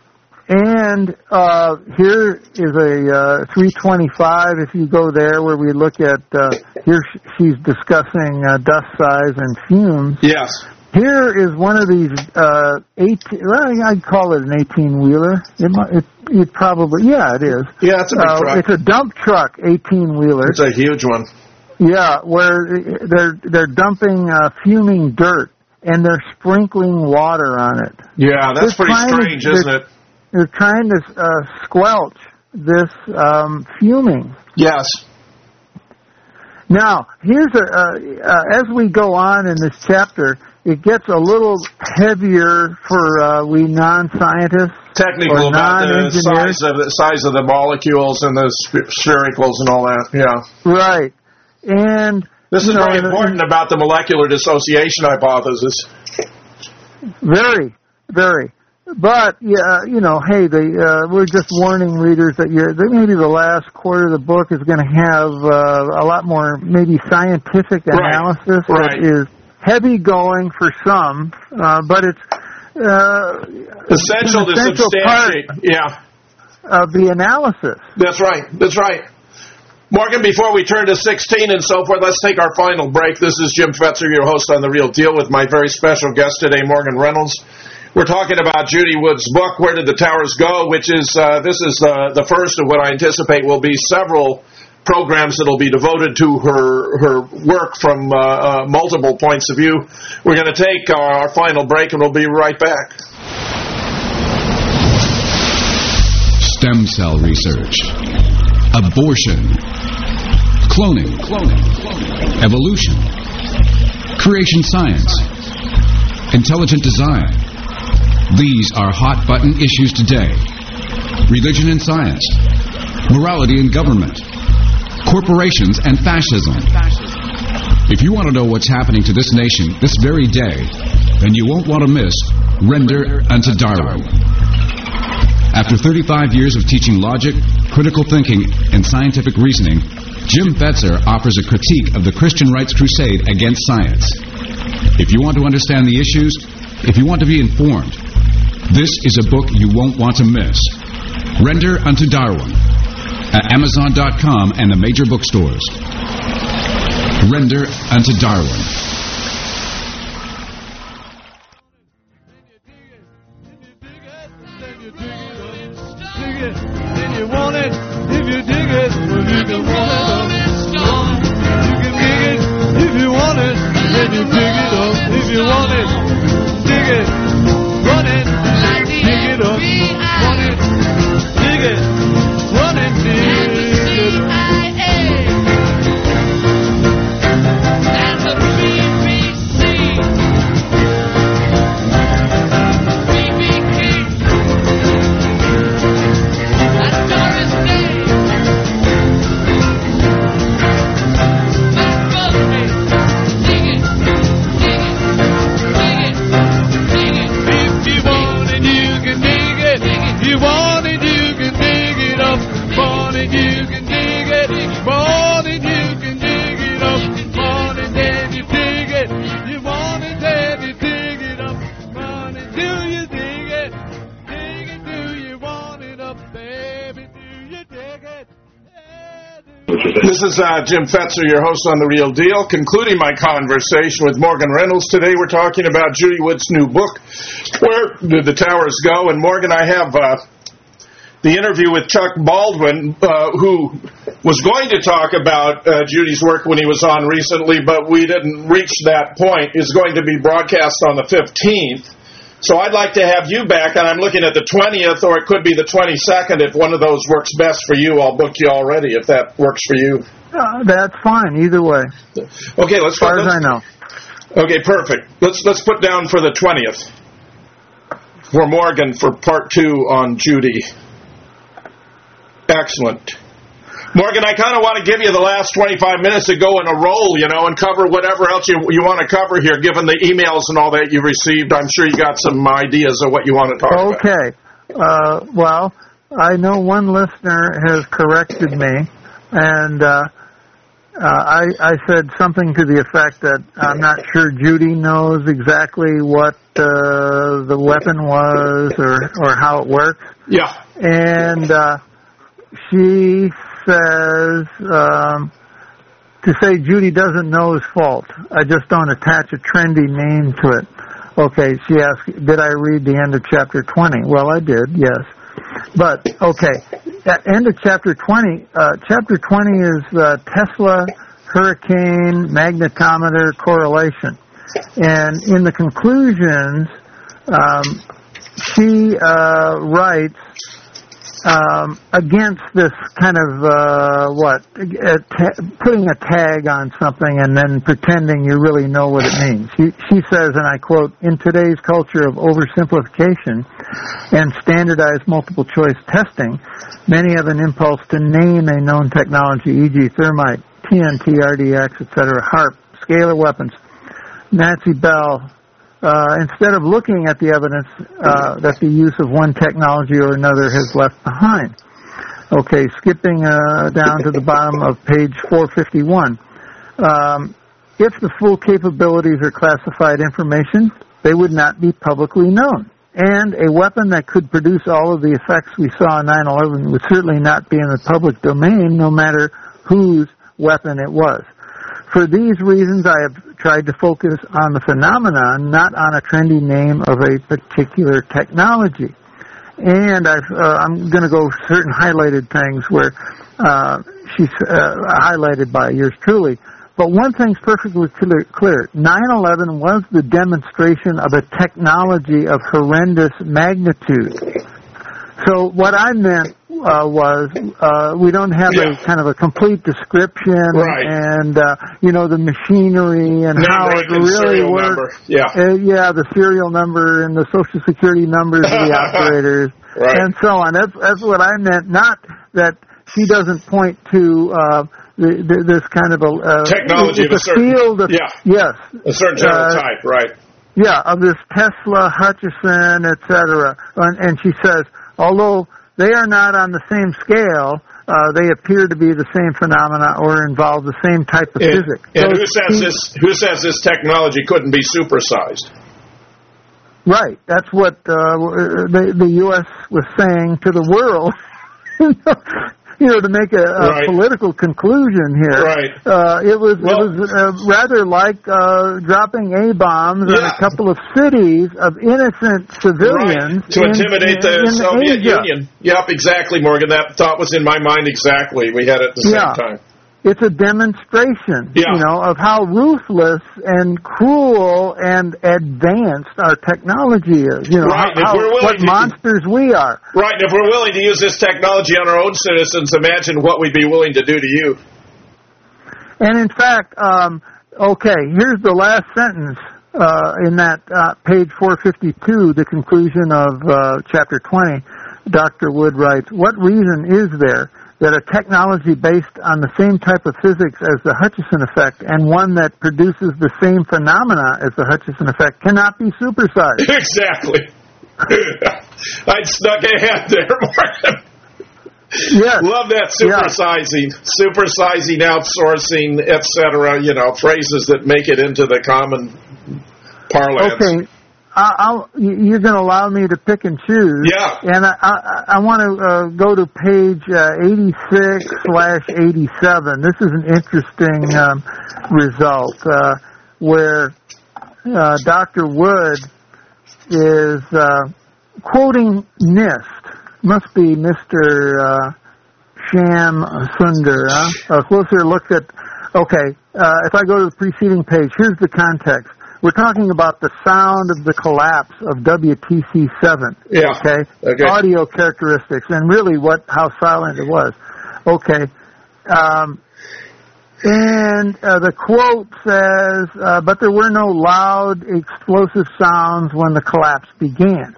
And uh, here is a uh, three twenty-five. If you go there, where we look at uh, here, sh- she's discussing uh, dust size and fumes. Yes. Here is one of these uh, eighteen. Well, I'd call it an eighteen-wheeler. It, might- it, it probably, yeah, it is. Yeah, it's a big Uh, truck. it's a dump truck, eighteen-wheeler. It's a huge one. Yeah, where they're they're dumping uh, fuming dirt and they're sprinkling water on it. Yeah, that's They're pretty trying to- strange, isn't it? They're trying to uh, squelch this um, fuming. Yes. Now, here's a uh, uh, as we go on in this chapter, it gets a little heavier for uh, we non-scientists. Technical or about the non-engineers. size of the size of the molecules and the sp- sphericals and all that. Yeah. Right. And This is you know, very and- important about the molecular dissociation hypothesis. Very, very. But yeah, you know, hey, they, uh, we're just warning readers that you're, that maybe the last quarter of the book is going to have uh, a lot more maybe scientific Right. analysis Right. that is heavy going for some, uh, but it's uh, Essential an to essential part substantiate. Yeah. of the analysis. That's right. That's right. Morgan, before we turn to sixteen and so forth, let's take our final break. This is Jim Fetzer, your host on The Real Deal, with my very special guest today, Morgan Reynolds. We're talking about Judy Wood's book, Where Did the Towers Go?, which is, uh, this is uh, the first of what I anticipate will be several programs that will be devoted to her her work from uh, uh, multiple points of view. We're going to take our final break, and we'll be right back. Stem cell research, abortion, cloning, cloning, evolution, creation science, intelligent design. These are hot-button issues today. Religion and science, morality and government, corporations and fascism. If you want to know what's happening to this nation this very day, then you won't want to miss Render unto Darwin. After thirty-five years of teaching logic, critical thinking, and scientific reasoning, Jim Fetzer offers a critique of the Christian rights crusade against science. If you want to understand the issues, if you want to be informed, this is a book you won't want to miss. Render unto Darwin at Amazon dot com and the major bookstores. Render unto Darwin. This is uh, Jim Fetzer, your host on The Real Deal, concluding my conversation with Morgan Reynolds. Today we're talking about Judy Wood's new book, Where Did the Towers Go? And Morgan, I have uh, the interview with Chuck Baldwin, uh, who was going to talk about uh, Judy's work when he was on recently, but we didn't reach that point. It's going to be broadcast on the fifteenth. So I'd like to have you back, and I'm looking at the twentieth, or it could be the twenty-second. If one of those works best for you, I'll book you already, if that works for you. Uh, that's fine, eitar way. Okay, let's... As far let's, as I know. Okay, perfect. Let's let's put down for the twentieth for Morgan for part two on Judy. Excellent. Morgan, I kind of want to give you the last twenty-five minutes to go in a roll, you know, and cover whatever else you you want to cover here, given the emails and all that you received. I'm sure you got some ideas of what you want to talk about. Okay. Uh, well, I know one listener has corrected me, and uh, uh, I, I said something to the effect that I'm not sure Judy knows exactly what uh, the weapon was or, or how it works. Yeah. And uh, she says um, to say Judy doesn't know is false. I just don't attach a trendy name to it. Okay, she asked, did I read the end of chapter twenty? Well, I did, yes. But, okay, at end of chapter twenty, uh, chapter twenty is uh, Tesla, hurricane, magnetometer, correlation. And in the conclusions, um, she uh, writes, Um, against this kind of, uh, what, a ta- putting a tag on something and then pretending you really know what it means. She, she says, and I quote, in today's culture of oversimplification and standardized multiple choice testing, many have an impulse to name a known technology, for example thermite, T N T, R D X, et cetera, HARP, scalar weapons, Nazi Bell, Uh, instead of looking at the evidence uh, that the use of one technology or another has left behind. Okay, skipping uh, down to the bottom of page four fifty-one. Um, if the full capabilities are classified information, they would not be publicly known. And a weapon that could produce all of the effects we saw on nine eleven would certainly not be in the public domain, no matter whose weapon it was. For these reasons, I have tried to focus on the phenomenon, not on a trendy name of a particular technology. And I've, uh, I'm going to go certain highlighted things where uh, she's uh, highlighted by yours truly. But one thing's perfectly clear. nine eleven was the demonstration of a technology of horrendous magnitude. So what I meant uh, was uh, we don't have yeah. a kind of a complete description right. and, uh, you know, the machinery and number how it and really serial works. Number. Yeah. Uh, yeah, the serial number and the Social Security numbers of the operators right. and so on. That's, that's what I meant, not that she doesn't point to uh, the, the, this kind of a... Uh, technology of a certain... field of, yeah. Yes. A certain general uh, type, right. Yeah, of this Tesla, Hutchison, et cetera. And, and she says, although they are not on the same scale, uh, they appear to be the same phenomena or involve the same type of and, physics. And so who says she, this? Who says this technology couldn't be supersized? Right. That's what uh, the, the U S was saying to the world. You know, to make a, a right. political conclusion here, right. uh, it was well, it was uh, rather like uh, dropping A-bombs yeah. on a couple of cities of innocent civilians right. to in, intimidate in, the in Soviet Asia. Union. Yep, exactly, Morgan. That thought was in my mind exactly. We had it at the yeah. same time. It's a demonstration, yeah. you know, of how ruthless and cruel and advanced our technology is. You know, right. how, if what to, monsters we are. Right. And if we're willing to use this technology on our own citizens, imagine what we'd be willing to do to you. And in fact, um, okay, here's the last sentence uh, in that uh, page four fifty-two, the conclusion of uh, chapter twenty. Doctor Wood writes, "What reason is there that a technology based on the same type of physics as the Hutchison effect and one that produces the same phenomena as the Hutchison effect cannot be supersized?" Exactly. I snuck ahead there, Martin. Yes. Love that supersizing, yeah. supersizing, outsourcing, et cetera. You know, phrases that make it into the common parlance. Okay. I'll, you're going to allow me to pick and choose. Yeah. And I, I, I want to uh, go to page uh, eighty-six slash eighty-seven. This is an interesting um, result uh, where uh, Doctor Wood is uh, quoting NIST. Must be Mister Uh, Sham Sundar. Huh? A closer look at, okay, uh, if I go to the preceding page, here's the context. We're talking about the sound of the collapse of W T C seven. Yeah. Okay? okay. Audio characteristics and really what how silent it was. Okay. Um, and uh, the quote says, uh, "But there were no loud, explosive sounds when the collapse began."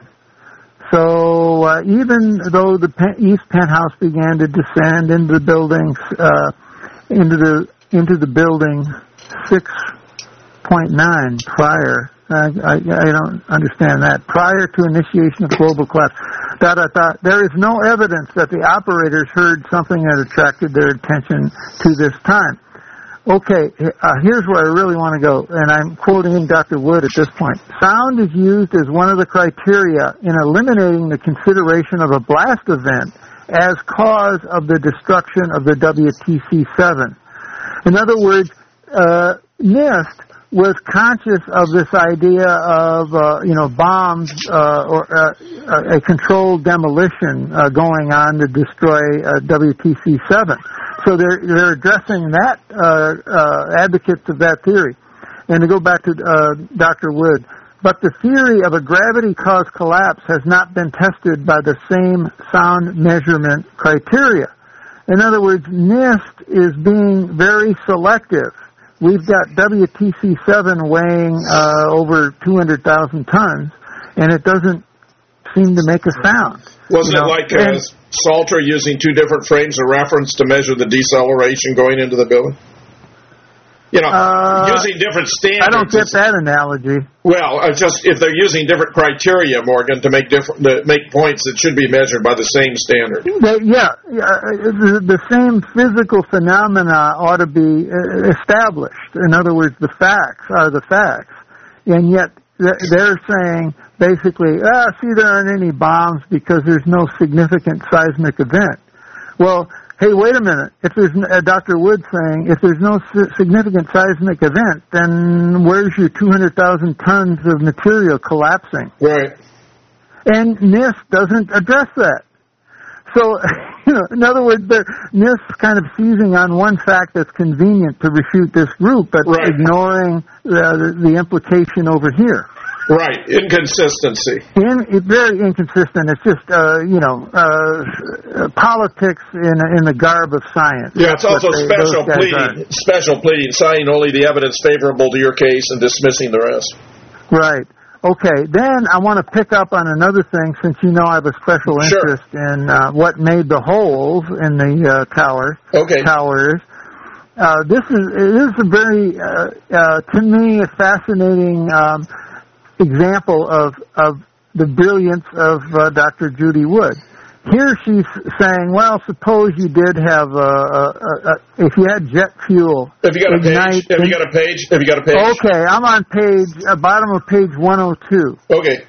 So uh, even though the pe- East Penthouse began to descend into the building, uh, into the into the building six. Point nine prior. I, I, I don't understand that. Prior to initiation of global collapse. Da, da, da. There is no evidence that the operators heard something that attracted their attention to this time. Okay, uh, here's where I really want to go, and I'm quoting Doctor Wood at this point. Sound is used as one of the criteria in eliminating the consideration of a blast event as cause of the destruction of the W T C seven. In other words, uh, NIST was conscious of this idea of, uh, you know, bombs uh, or uh, a controlled demolition uh, going on to destroy uh, W T C seven. So they're they're addressing that uh, uh, advocates of that theory. And to go back to uh, Doctor Wood, but the theory of a gravity-caused collapse has not been tested by the same sound measurement criteria. In other words, NIST is being very selective. We've got W T C seven weighing uh, over two hundred thousand tons, and it doesn't seem to make a sound. Wasn't you know? it like uh, Salter using two different frames of reference to measure the deceleration going into the building? You know, uh, using different standards. I don't get that analogy. Well, uh, just if they're using different criteria, Morgan, to make different to make points that should be measured by the same standard. They, yeah, yeah the, the same physical phenomena ought to be established. In other words, the facts are the facts, and yet they're saying basically, ah, see, there aren't any bombs because there's no significant seismic event. Well, hey, wait a minute. If there's uh, Doctor Wood saying if there's no si- significant seismic event, then where's your two hundred thousand tons of material collapsing? Right. And NIST doesn't address that. So, you know, in other words, they're N I S T kind of seizing on one fact that's convenient to refute this group, but right. ignoring the, the, the implication over here. Right, inconsistency. In, it's very inconsistent. It's just, uh, you know, uh, politics in in the garb of science. Yeah, it's also they, special pleading, are. special pleading, citing only the evidence favorable to your case and dismissing the rest. Right. Okay, then I want to pick up on another thing, since you know I have a special interest sure. in uh, what made the holes in the uh, tower. Okay. Towers. Uh, this is it is a very, uh, uh, to me, a fascinating um, example of of the brilliance of uh, Doctor Judy Wood. Here she's saying, well, suppose you did have a, a, a, a if you had jet fuel. Have you got a ignite, page? Have you got a page? Have you got a page? Okay, I'm on page uh, bottom of page one oh two. Okay.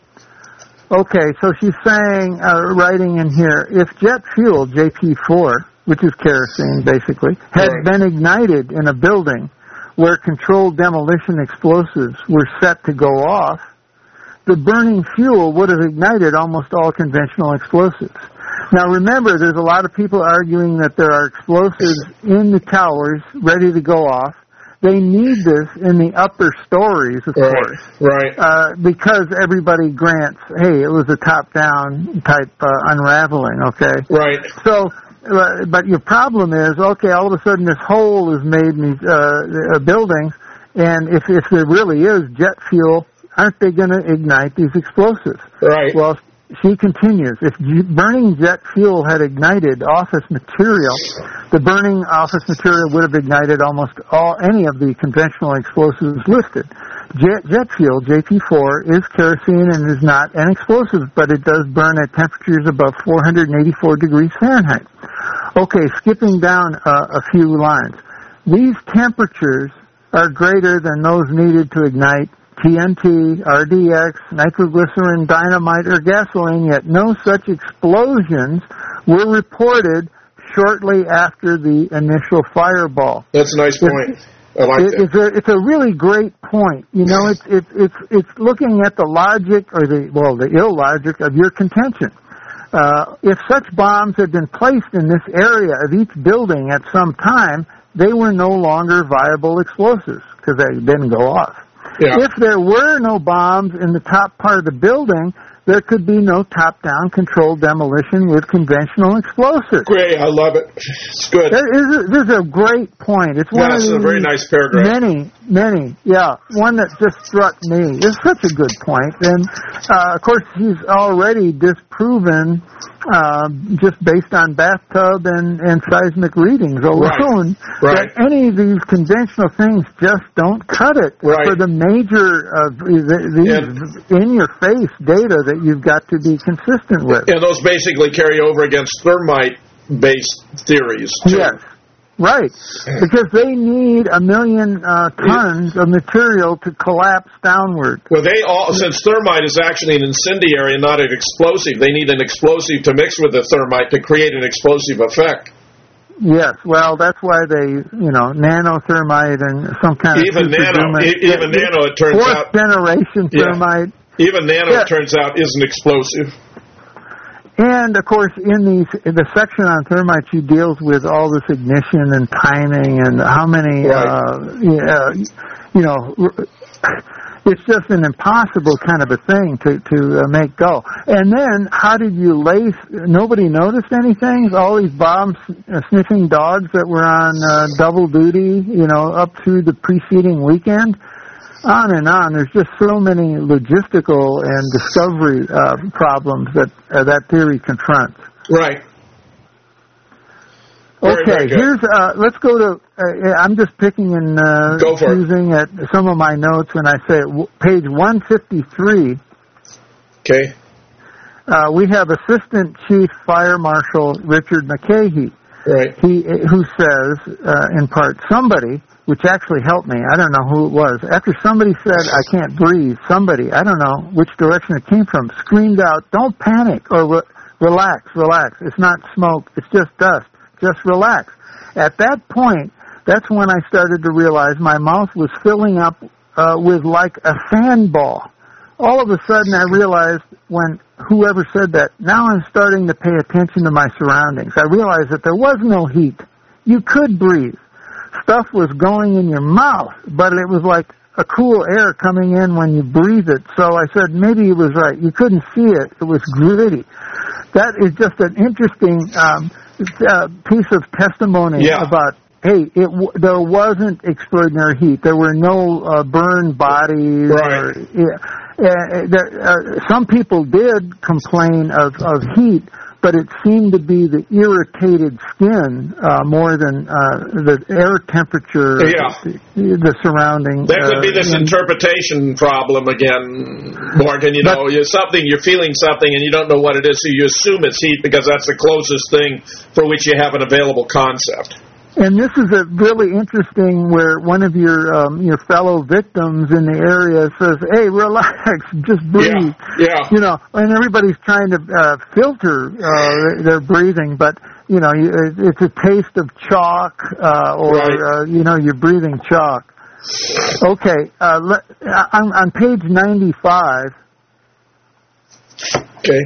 Okay, so she's saying, uh, writing in here, if jet fuel, J P four, which is kerosene basically, had right. been ignited in a building where controlled demolition explosives were set to go off, the burning fuel would have ignited almost all conventional explosives. Now remember, there's a lot of people arguing that there are explosives in the towers ready to go off. They need this in the upper stories, of right. course. Right. Uh, because everybody grants, hey, it was a top-down type uh, unraveling, okay? Right. So, uh, but your problem is, okay, all of a sudden this hole is made in these uh, uh, buildings, and if, if there really is jet fuel, aren't they going to ignite these explosives? Right. Well, she continues, if burning jet fuel had ignited office material, the burning office material would have ignited almost all any of the conventional explosives listed. Jet, jet fuel, J P four, is kerosene and is not an explosive, but it does burn at temperatures above four hundred eighty-four degrees Fahrenheit. Okay, skipping down uh, a few lines. These temperatures are greater than those needed to ignite T N T, R D X, nitroglycerin, dynamite, or gasoline, yet no such explosions were reported shortly after the initial fireball. That's a nice point. I like it, that. It's a, it's a really great point. You know, it's, it's, it's, it's looking at the logic, or the, well, the illogic of your contention. Uh, if such bombs had been placed in this area of each building at some time, they were no longer viable explosives, because they didn't go off. Yeah. If there were no bombs in the top part of the building, there could be no top-down controlled demolition with conventional explosives. Great, I love it. It's good. There is a, this is a great point. It's yeah, one of it's the a very nice paragraph. Many, many, yeah. One that just struck me. It's such a good point. And, uh, of course, he's already disproven, uh, just based on bathtub and, and seismic readings alone, right. Right. that any of these conventional things just don't cut it right. for the major, uh, these and, in-your-face data that you've got to be consistent with. And those basically carry over against thermite-based theories, too. Yes, right. Because they need a million uh, tons of material to collapse downward. Well, they all, since thermite is actually an incendiary and not an explosive, they need an explosive to mix with the thermite to create an explosive effect. Yes, well, that's why they, you know, nanothermite and some kind even of nano, e- even yeah, nano, it turns fourth out, generation thermite. Yeah. Even nano, yeah. it turns out, isn't explosive. And of course, in these, in the section on thermite, she deals with all this ignition and timing and how many, right. uh, yeah, you know. It's just an impossible kind of a thing to to uh, make go. And then, how did you lace? Nobody noticed anything. All these bomb uh, sniffing dogs that were on uh, double duty, you know, up through the preceding weekend. On and on. There's just so many logistical and discovery uh, problems that uh, that theory confronts. Right. Okay, very, very here's, uh, let's go to, uh, I'm just picking and uh, go for choosing it. at some of my notes when I say it. Page one fifty-three. Okay. Uh, we have Assistant Chief Fire Marshal Richard McCahey. Right. He, who says, uh, in part, somebody, which actually helped me, I don't know who it was, after somebody said, I can't breathe, somebody, I don't know which direction it came from, screamed out, don't panic, or re- relax, relax, it's not smoke, it's just dust. Just relax. At that point, that's when I started to realize my mouth was filling up uh, with like a fan ball. all of a sudden I realized when whoever said that, now I'm starting to pay attention to my surroundings. I realized that there was no heat. You could breathe. Stuff was going in your mouth, but it was like a cool air coming in when you breathe it. So I said, maybe he was right. You couldn't see it. It was gritty. That is just an interesting um, uh, piece of testimony yeah. about, hey, it w- there wasn't extraordinary heat. There were no uh, burned bodies. Right. Or, yeah, uh, there, uh, some people did complain of, of heat, but it seemed to be the irritated skin uh, more than uh, the air temperature, yeah. the, the surrounding. That could uh, be this in, interpretation problem again, Morgan. You know, but, you're something, you're feeling something, and you don't know what it is, so you assume it's heat because that's the closest thing for which you have an available concept. And this is a really interesting where one of your um, your fellow victims in the area says, "Hey, relax, just breathe." Yeah, yeah. You know, and everybody's trying to uh, filter uh, their breathing, but you know, it's a taste of chalk, uh, or right. uh, you know, you're breathing chalk. Okay, uh, let, on, on page ninety-five. Okay.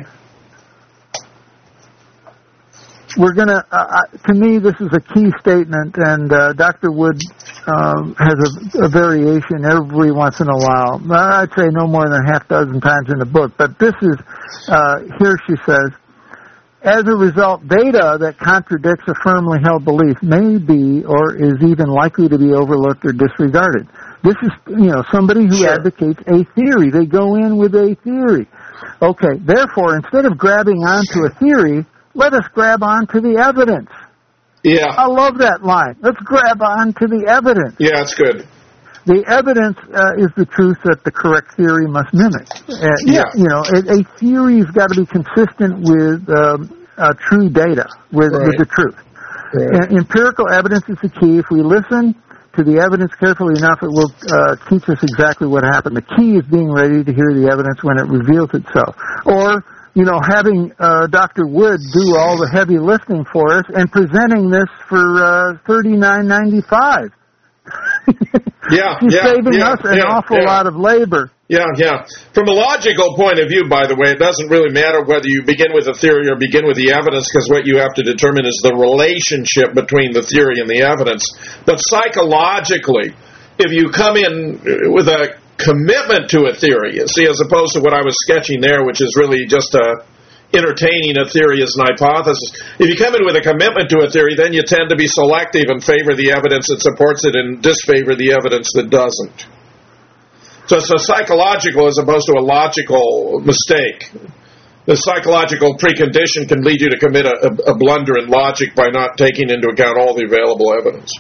We're going to, uh, to me, this is a key statement, and uh, Doctor Wood uh, has a, a variation every once in a while. I'd say no more than a half dozen times in the book, but this is, uh, here she says, as a result, data that contradicts a firmly held belief may be or is even likely to be overlooked or disregarded. This is, you know, somebody who sure. advocates a theory. They go in with a theory. Okay, therefore, instead of grabbing onto a theory, let us grab onto the evidence. Yeah. I love that line. Let's grab onto the evidence. Yeah, it's good. The evidence uh, is the truth that the correct theory must mimic. Uh, yeah. You know, a, a theory's got to be consistent with um, uh, true data, with, right. with the truth. Right. And empirical evidence is the key. If we listen to the evidence carefully enough, it will uh, teach us exactly what happened. The key is being ready to hear the evidence when it reveals itself. Or, you know, having uh, Doctor Wood do all the heavy lifting for us and presenting this for uh, thirty-nine ninety-five. Yeah, She's yeah, saving yeah, us an yeah, awful yeah. lot of labor. Yeah, yeah. From a logical point of view, by the way, it doesn't really matter whether you begin with a theory or begin with the evidence, because what you have to determine is the relationship between the theory and the evidence. But psychologically, if you come in with a commitment to a theory, you see, as opposed to what I was sketching there, which is really just a entertaining a theory as an hypothesis. If you come in with a commitment to a theory, then you tend to be selective and favor the evidence that supports it and disfavor the evidence that doesn't. So it's a psychological as opposed to a logical mistake. The psychological precondition can lead you to commit a, a blunder in logic by not taking into account all the available evidence.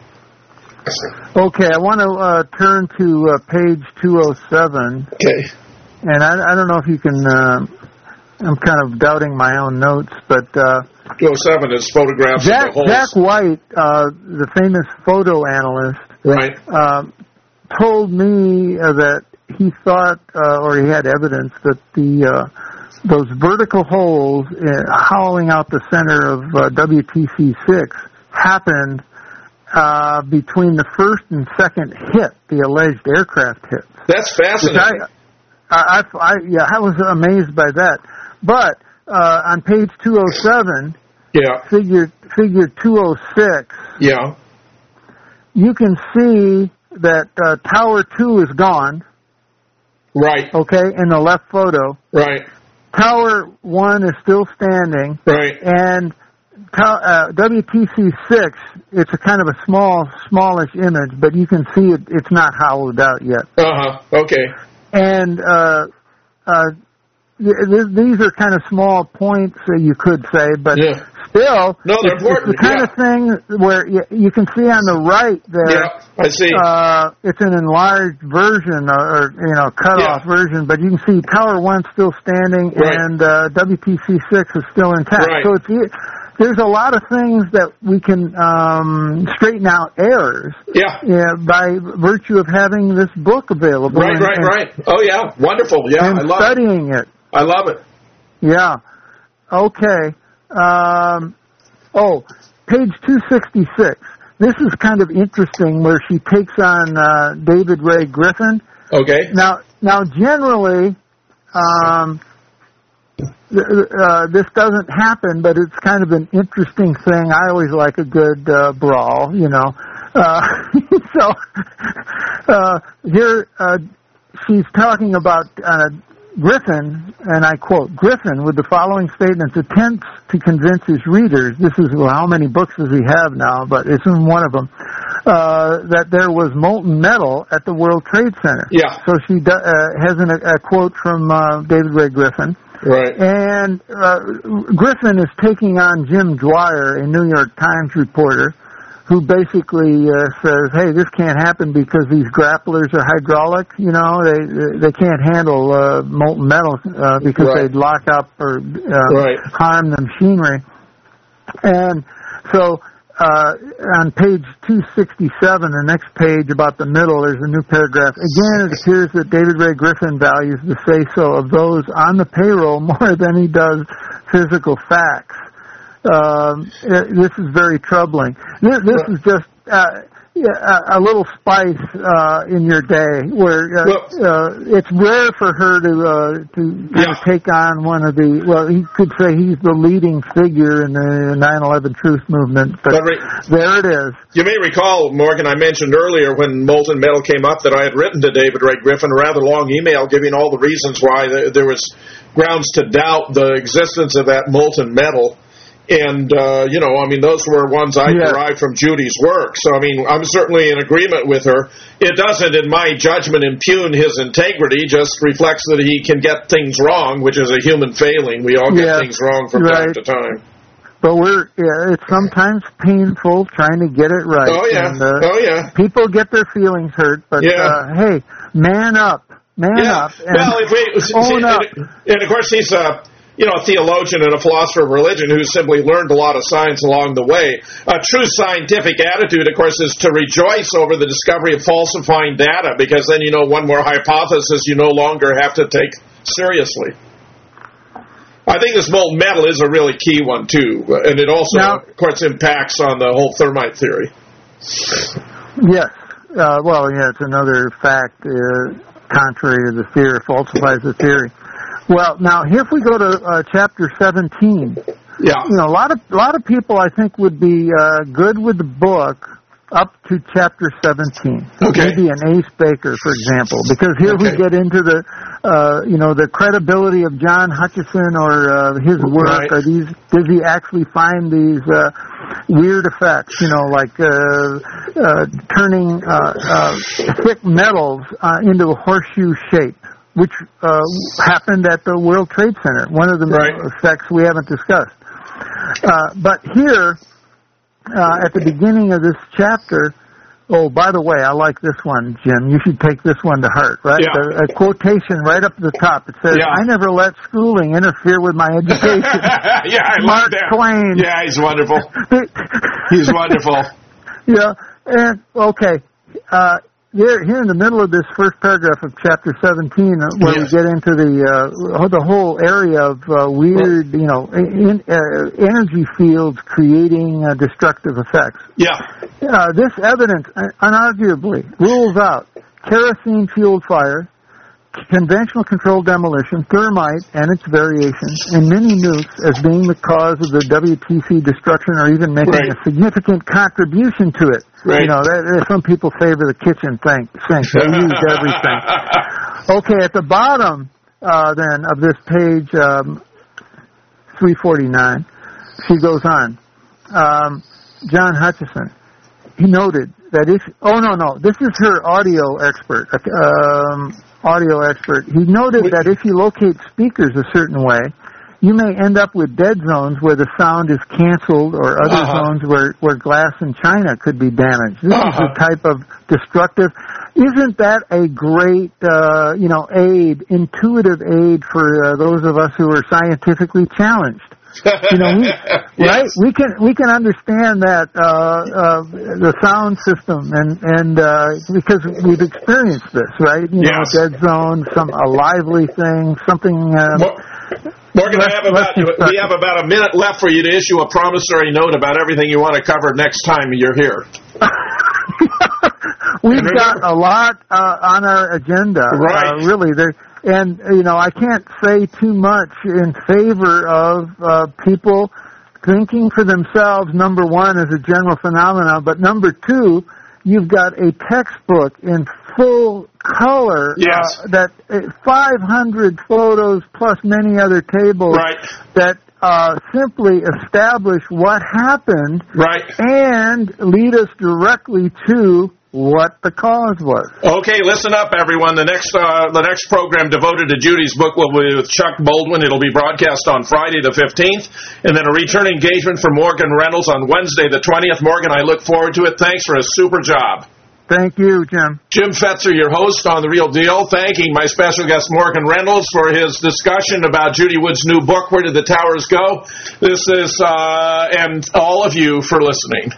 Okay, I want to uh, turn to uh, page two oh seven. Okay. And I, I don't know if you can... Uh, I'm kind of doubting my own notes, but uh, two oh seven is photographs Jack, of the holes. Jack White, uh, the famous photo analyst, right, uh, told me uh, that he thought, uh, or he had evidence that the uh, those vertical holes uh, hollowing out the center of uh, W T C six happened uh, between the first and second hit, the alleged aircraft hit. That's fascinating. I, I, I, yeah, I was amazed by that. But uh, on page two oh seven, yeah, figure figure two oh six, yeah, you can see that uh, Tower two is gone. Right. Okay, in the left photo. Right. Tower one is still standing. Right. And uh, W T C six, it's a kind of a small, smallish image, but you can see it, it's not hollowed out yet. Uh-huh. Okay. And uh, uh, th- these are kind of small points, uh, you could say, but yeah. still, no, they're it's, important. it's the kind yeah. of thing where you, you can see on the right there. Yeah, I see. Uh, it's an enlarged version, or, or you know, cut yeah. off version, but you can see Tower one still standing, right. and uh, W T C six is still intact. Right. So it's there's a lot of things that we can um, straighten out errors. Yeah. Yeah, by virtue of having this book available. Right, and, right, and, right. Oh yeah, wonderful. Yeah, and I love studying it. it. I love it. Yeah. Okay. Um, oh, page two sixty-six. This is kind of interesting where she takes on uh, David Ray Griffin. Okay. Now, now generally, um, uh, this doesn't happen, but it's kind of an interesting thing. I always like a good uh, brawl, you know. Uh, so uh, here uh, she's talking about uh, Griffin, and I quote, Griffin, with the following statements, attempts to convince his readers, this is, well, how many books does he have now, but it's in one of them, uh, that there was molten metal at the World Trade Center. Yeah. So she do, uh, has an, a quote from uh, David Ray Griffin. Right. And uh, Griffin is taking on Jim Dwyer, a New York Times reporter, who basically uh, says, hey, this can't happen because these grapplers are hydraulic, you know, they they can't handle uh, molten metal uh, because right. they'd lock up or uh, right. harm the machinery. And so uh, on page two sixty-seven, the next page about the middle, there's a new paragraph. Again, it appears that David Ray Griffin values the say-so of those on the payroll more than he does physical facts. Um, this is very troubling. This, this is just uh, a little spice uh, in your day, where uh, well, uh, it's rare for her to uh, to yeah. take on one of the. Well, he could say he's the leading figure in the nine eleven Truth movement, but, but re- there it is. You may recall, Morgan, I mentioned earlier when molten metal came up that I had written to David Ray Griffin a rather long email giving all the reasons why there was grounds to doubt the existence of that molten metal. And, uh, you know, I mean, those were ones I yeah. derived from Judy's work. So, I mean, I'm certainly in agreement with her. It doesn't, in my judgment, impugn his integrity, just reflects that he can get things wrong, which is a human failing. We all get yeah. things wrong from right. time to time. But we're, yeah, it's sometimes painful trying to get it right. Oh, yeah. And, uh, oh, yeah. People get their feelings hurt, but, yeah. uh, hey, man up. Man yeah. up. And well, if we, own see, up. And, and, of course, he's a... you know, a theologian and a philosopher of religion who simply learned a lot of science along the way. A true scientific attitude, of course, is to rejoice over the discovery of falsifying data, because then, you know, one more hypothesis you no longer have to take seriously. I think this molten metal is a really key one, too, and it also, now, of course, impacts on the whole thermite theory. Yes. Uh, well, yeah, it's another fact uh, contrary to the theory, falsifies the theory. Well, now here if we go to uh, chapter seventeen, yeah, you know, a lot of a lot of people I think would be uh, good with the book up to chapter seventeen. Okay, maybe an Ace Baker, for example, because here okay. we get into the uh, you know the credibility of John Hutchison or uh, his work. Right. Are these does he actually find these uh, weird effects? You know, like uh, uh, turning uh, uh, thick metals uh, into a horseshoe shape, which uh, happened at the World Trade Center, one of the right. effects we haven't discussed. Uh, but here, uh, at the beginning of this chapter, oh, by the way, I like this one, Jim. You should take this one to heart, right? Yeah. A, a quotation right up at the top. It says, yeah. I never let schooling interfere with my education. yeah, I Mark like that. Twain. Yeah, he's wonderful. he's wonderful. Yeah, and, okay, uh, Here, here in the middle of this first paragraph of chapter seventeen, uh, where yes. we get into the uh, the whole area of uh, weird, you know, in, uh, energy fields creating uh, destructive effects. Yeah. Uh, this evidence uh, unarguably rules out kerosene-fueled fire, conventional controlled demolition, thermite and its variations, and mini nukes as being the cause of the W T C destruction, or even making right. a significant contribution to it. Right. You know, there, there, some people favor the kitchen sink. sink. They use everything. Okay, at the bottom uh, then of this page um, three forty-nine, she goes on. Um, John Hutchison, he noted that if oh no no this is her audio expert. Um, audio expert. He noted that if you locate speakers a certain way, you may end up with dead zones where the sound is canceled, or other uh-huh. zones where, where glass and china could be damaged. This uh-huh. is a type of destructive. Isn't that a great, uh, you know, aid, intuitive aid for uh, those of us who are scientifically challenged? You know, we, yes. right? We can we can understand that uh, uh, the sound system, and and uh, because we've experienced this, right? You yes. know, dead zone, some a lively thing, something. Um, Morgan, I have about we have about a minute left for you to issue a promissory note about everything you want to cover next time you're here. We've And got remember- a lot uh, on our agenda. Right. Uh, really, there, and you know, I can't say too much in favor of uh, people thinking for themselves. Number one, as a general phenomenon, but number two, you've got a textbook in full color. Yes. Uh, that uh, five hundred photos plus many other tables. Right. That uh, simply establish what happened. Right. And lead us directly to what the cause was. Okay, listen up, everyone. The next uh, the next program devoted to Judy's book will be with Chuck Baldwin. It'll be broadcast on Friday the fifteenth, and then a return engagement for Morgan Reynolds on Wednesday the twentieth. Morgan, I look forward to it. Thanks for a super job. Thank you, Jim. Jim Fetzer, your host on The Real Deal, thanking my special guest Morgan Reynolds for his discussion about Judy Wood's new book, Where Did the Towers Go? This is, uh, and all of you for listening.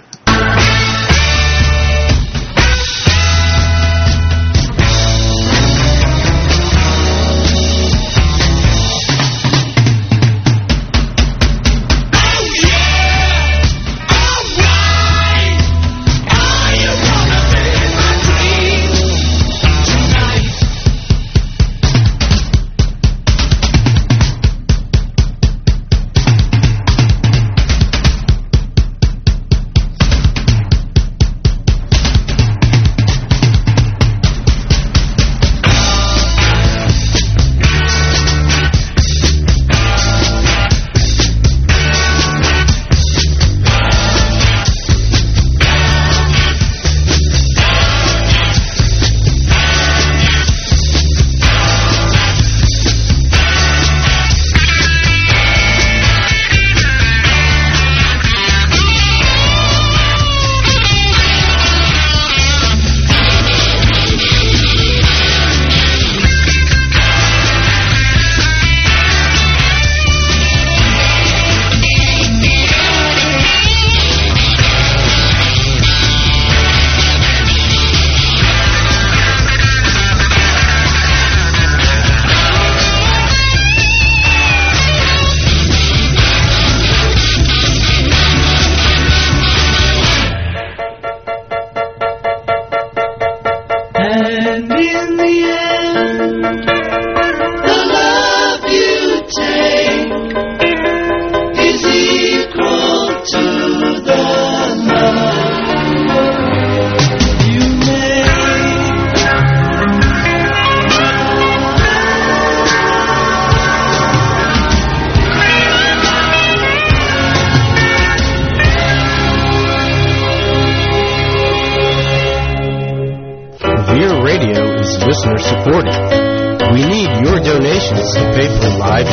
Listener supported. We need your donations to pay for live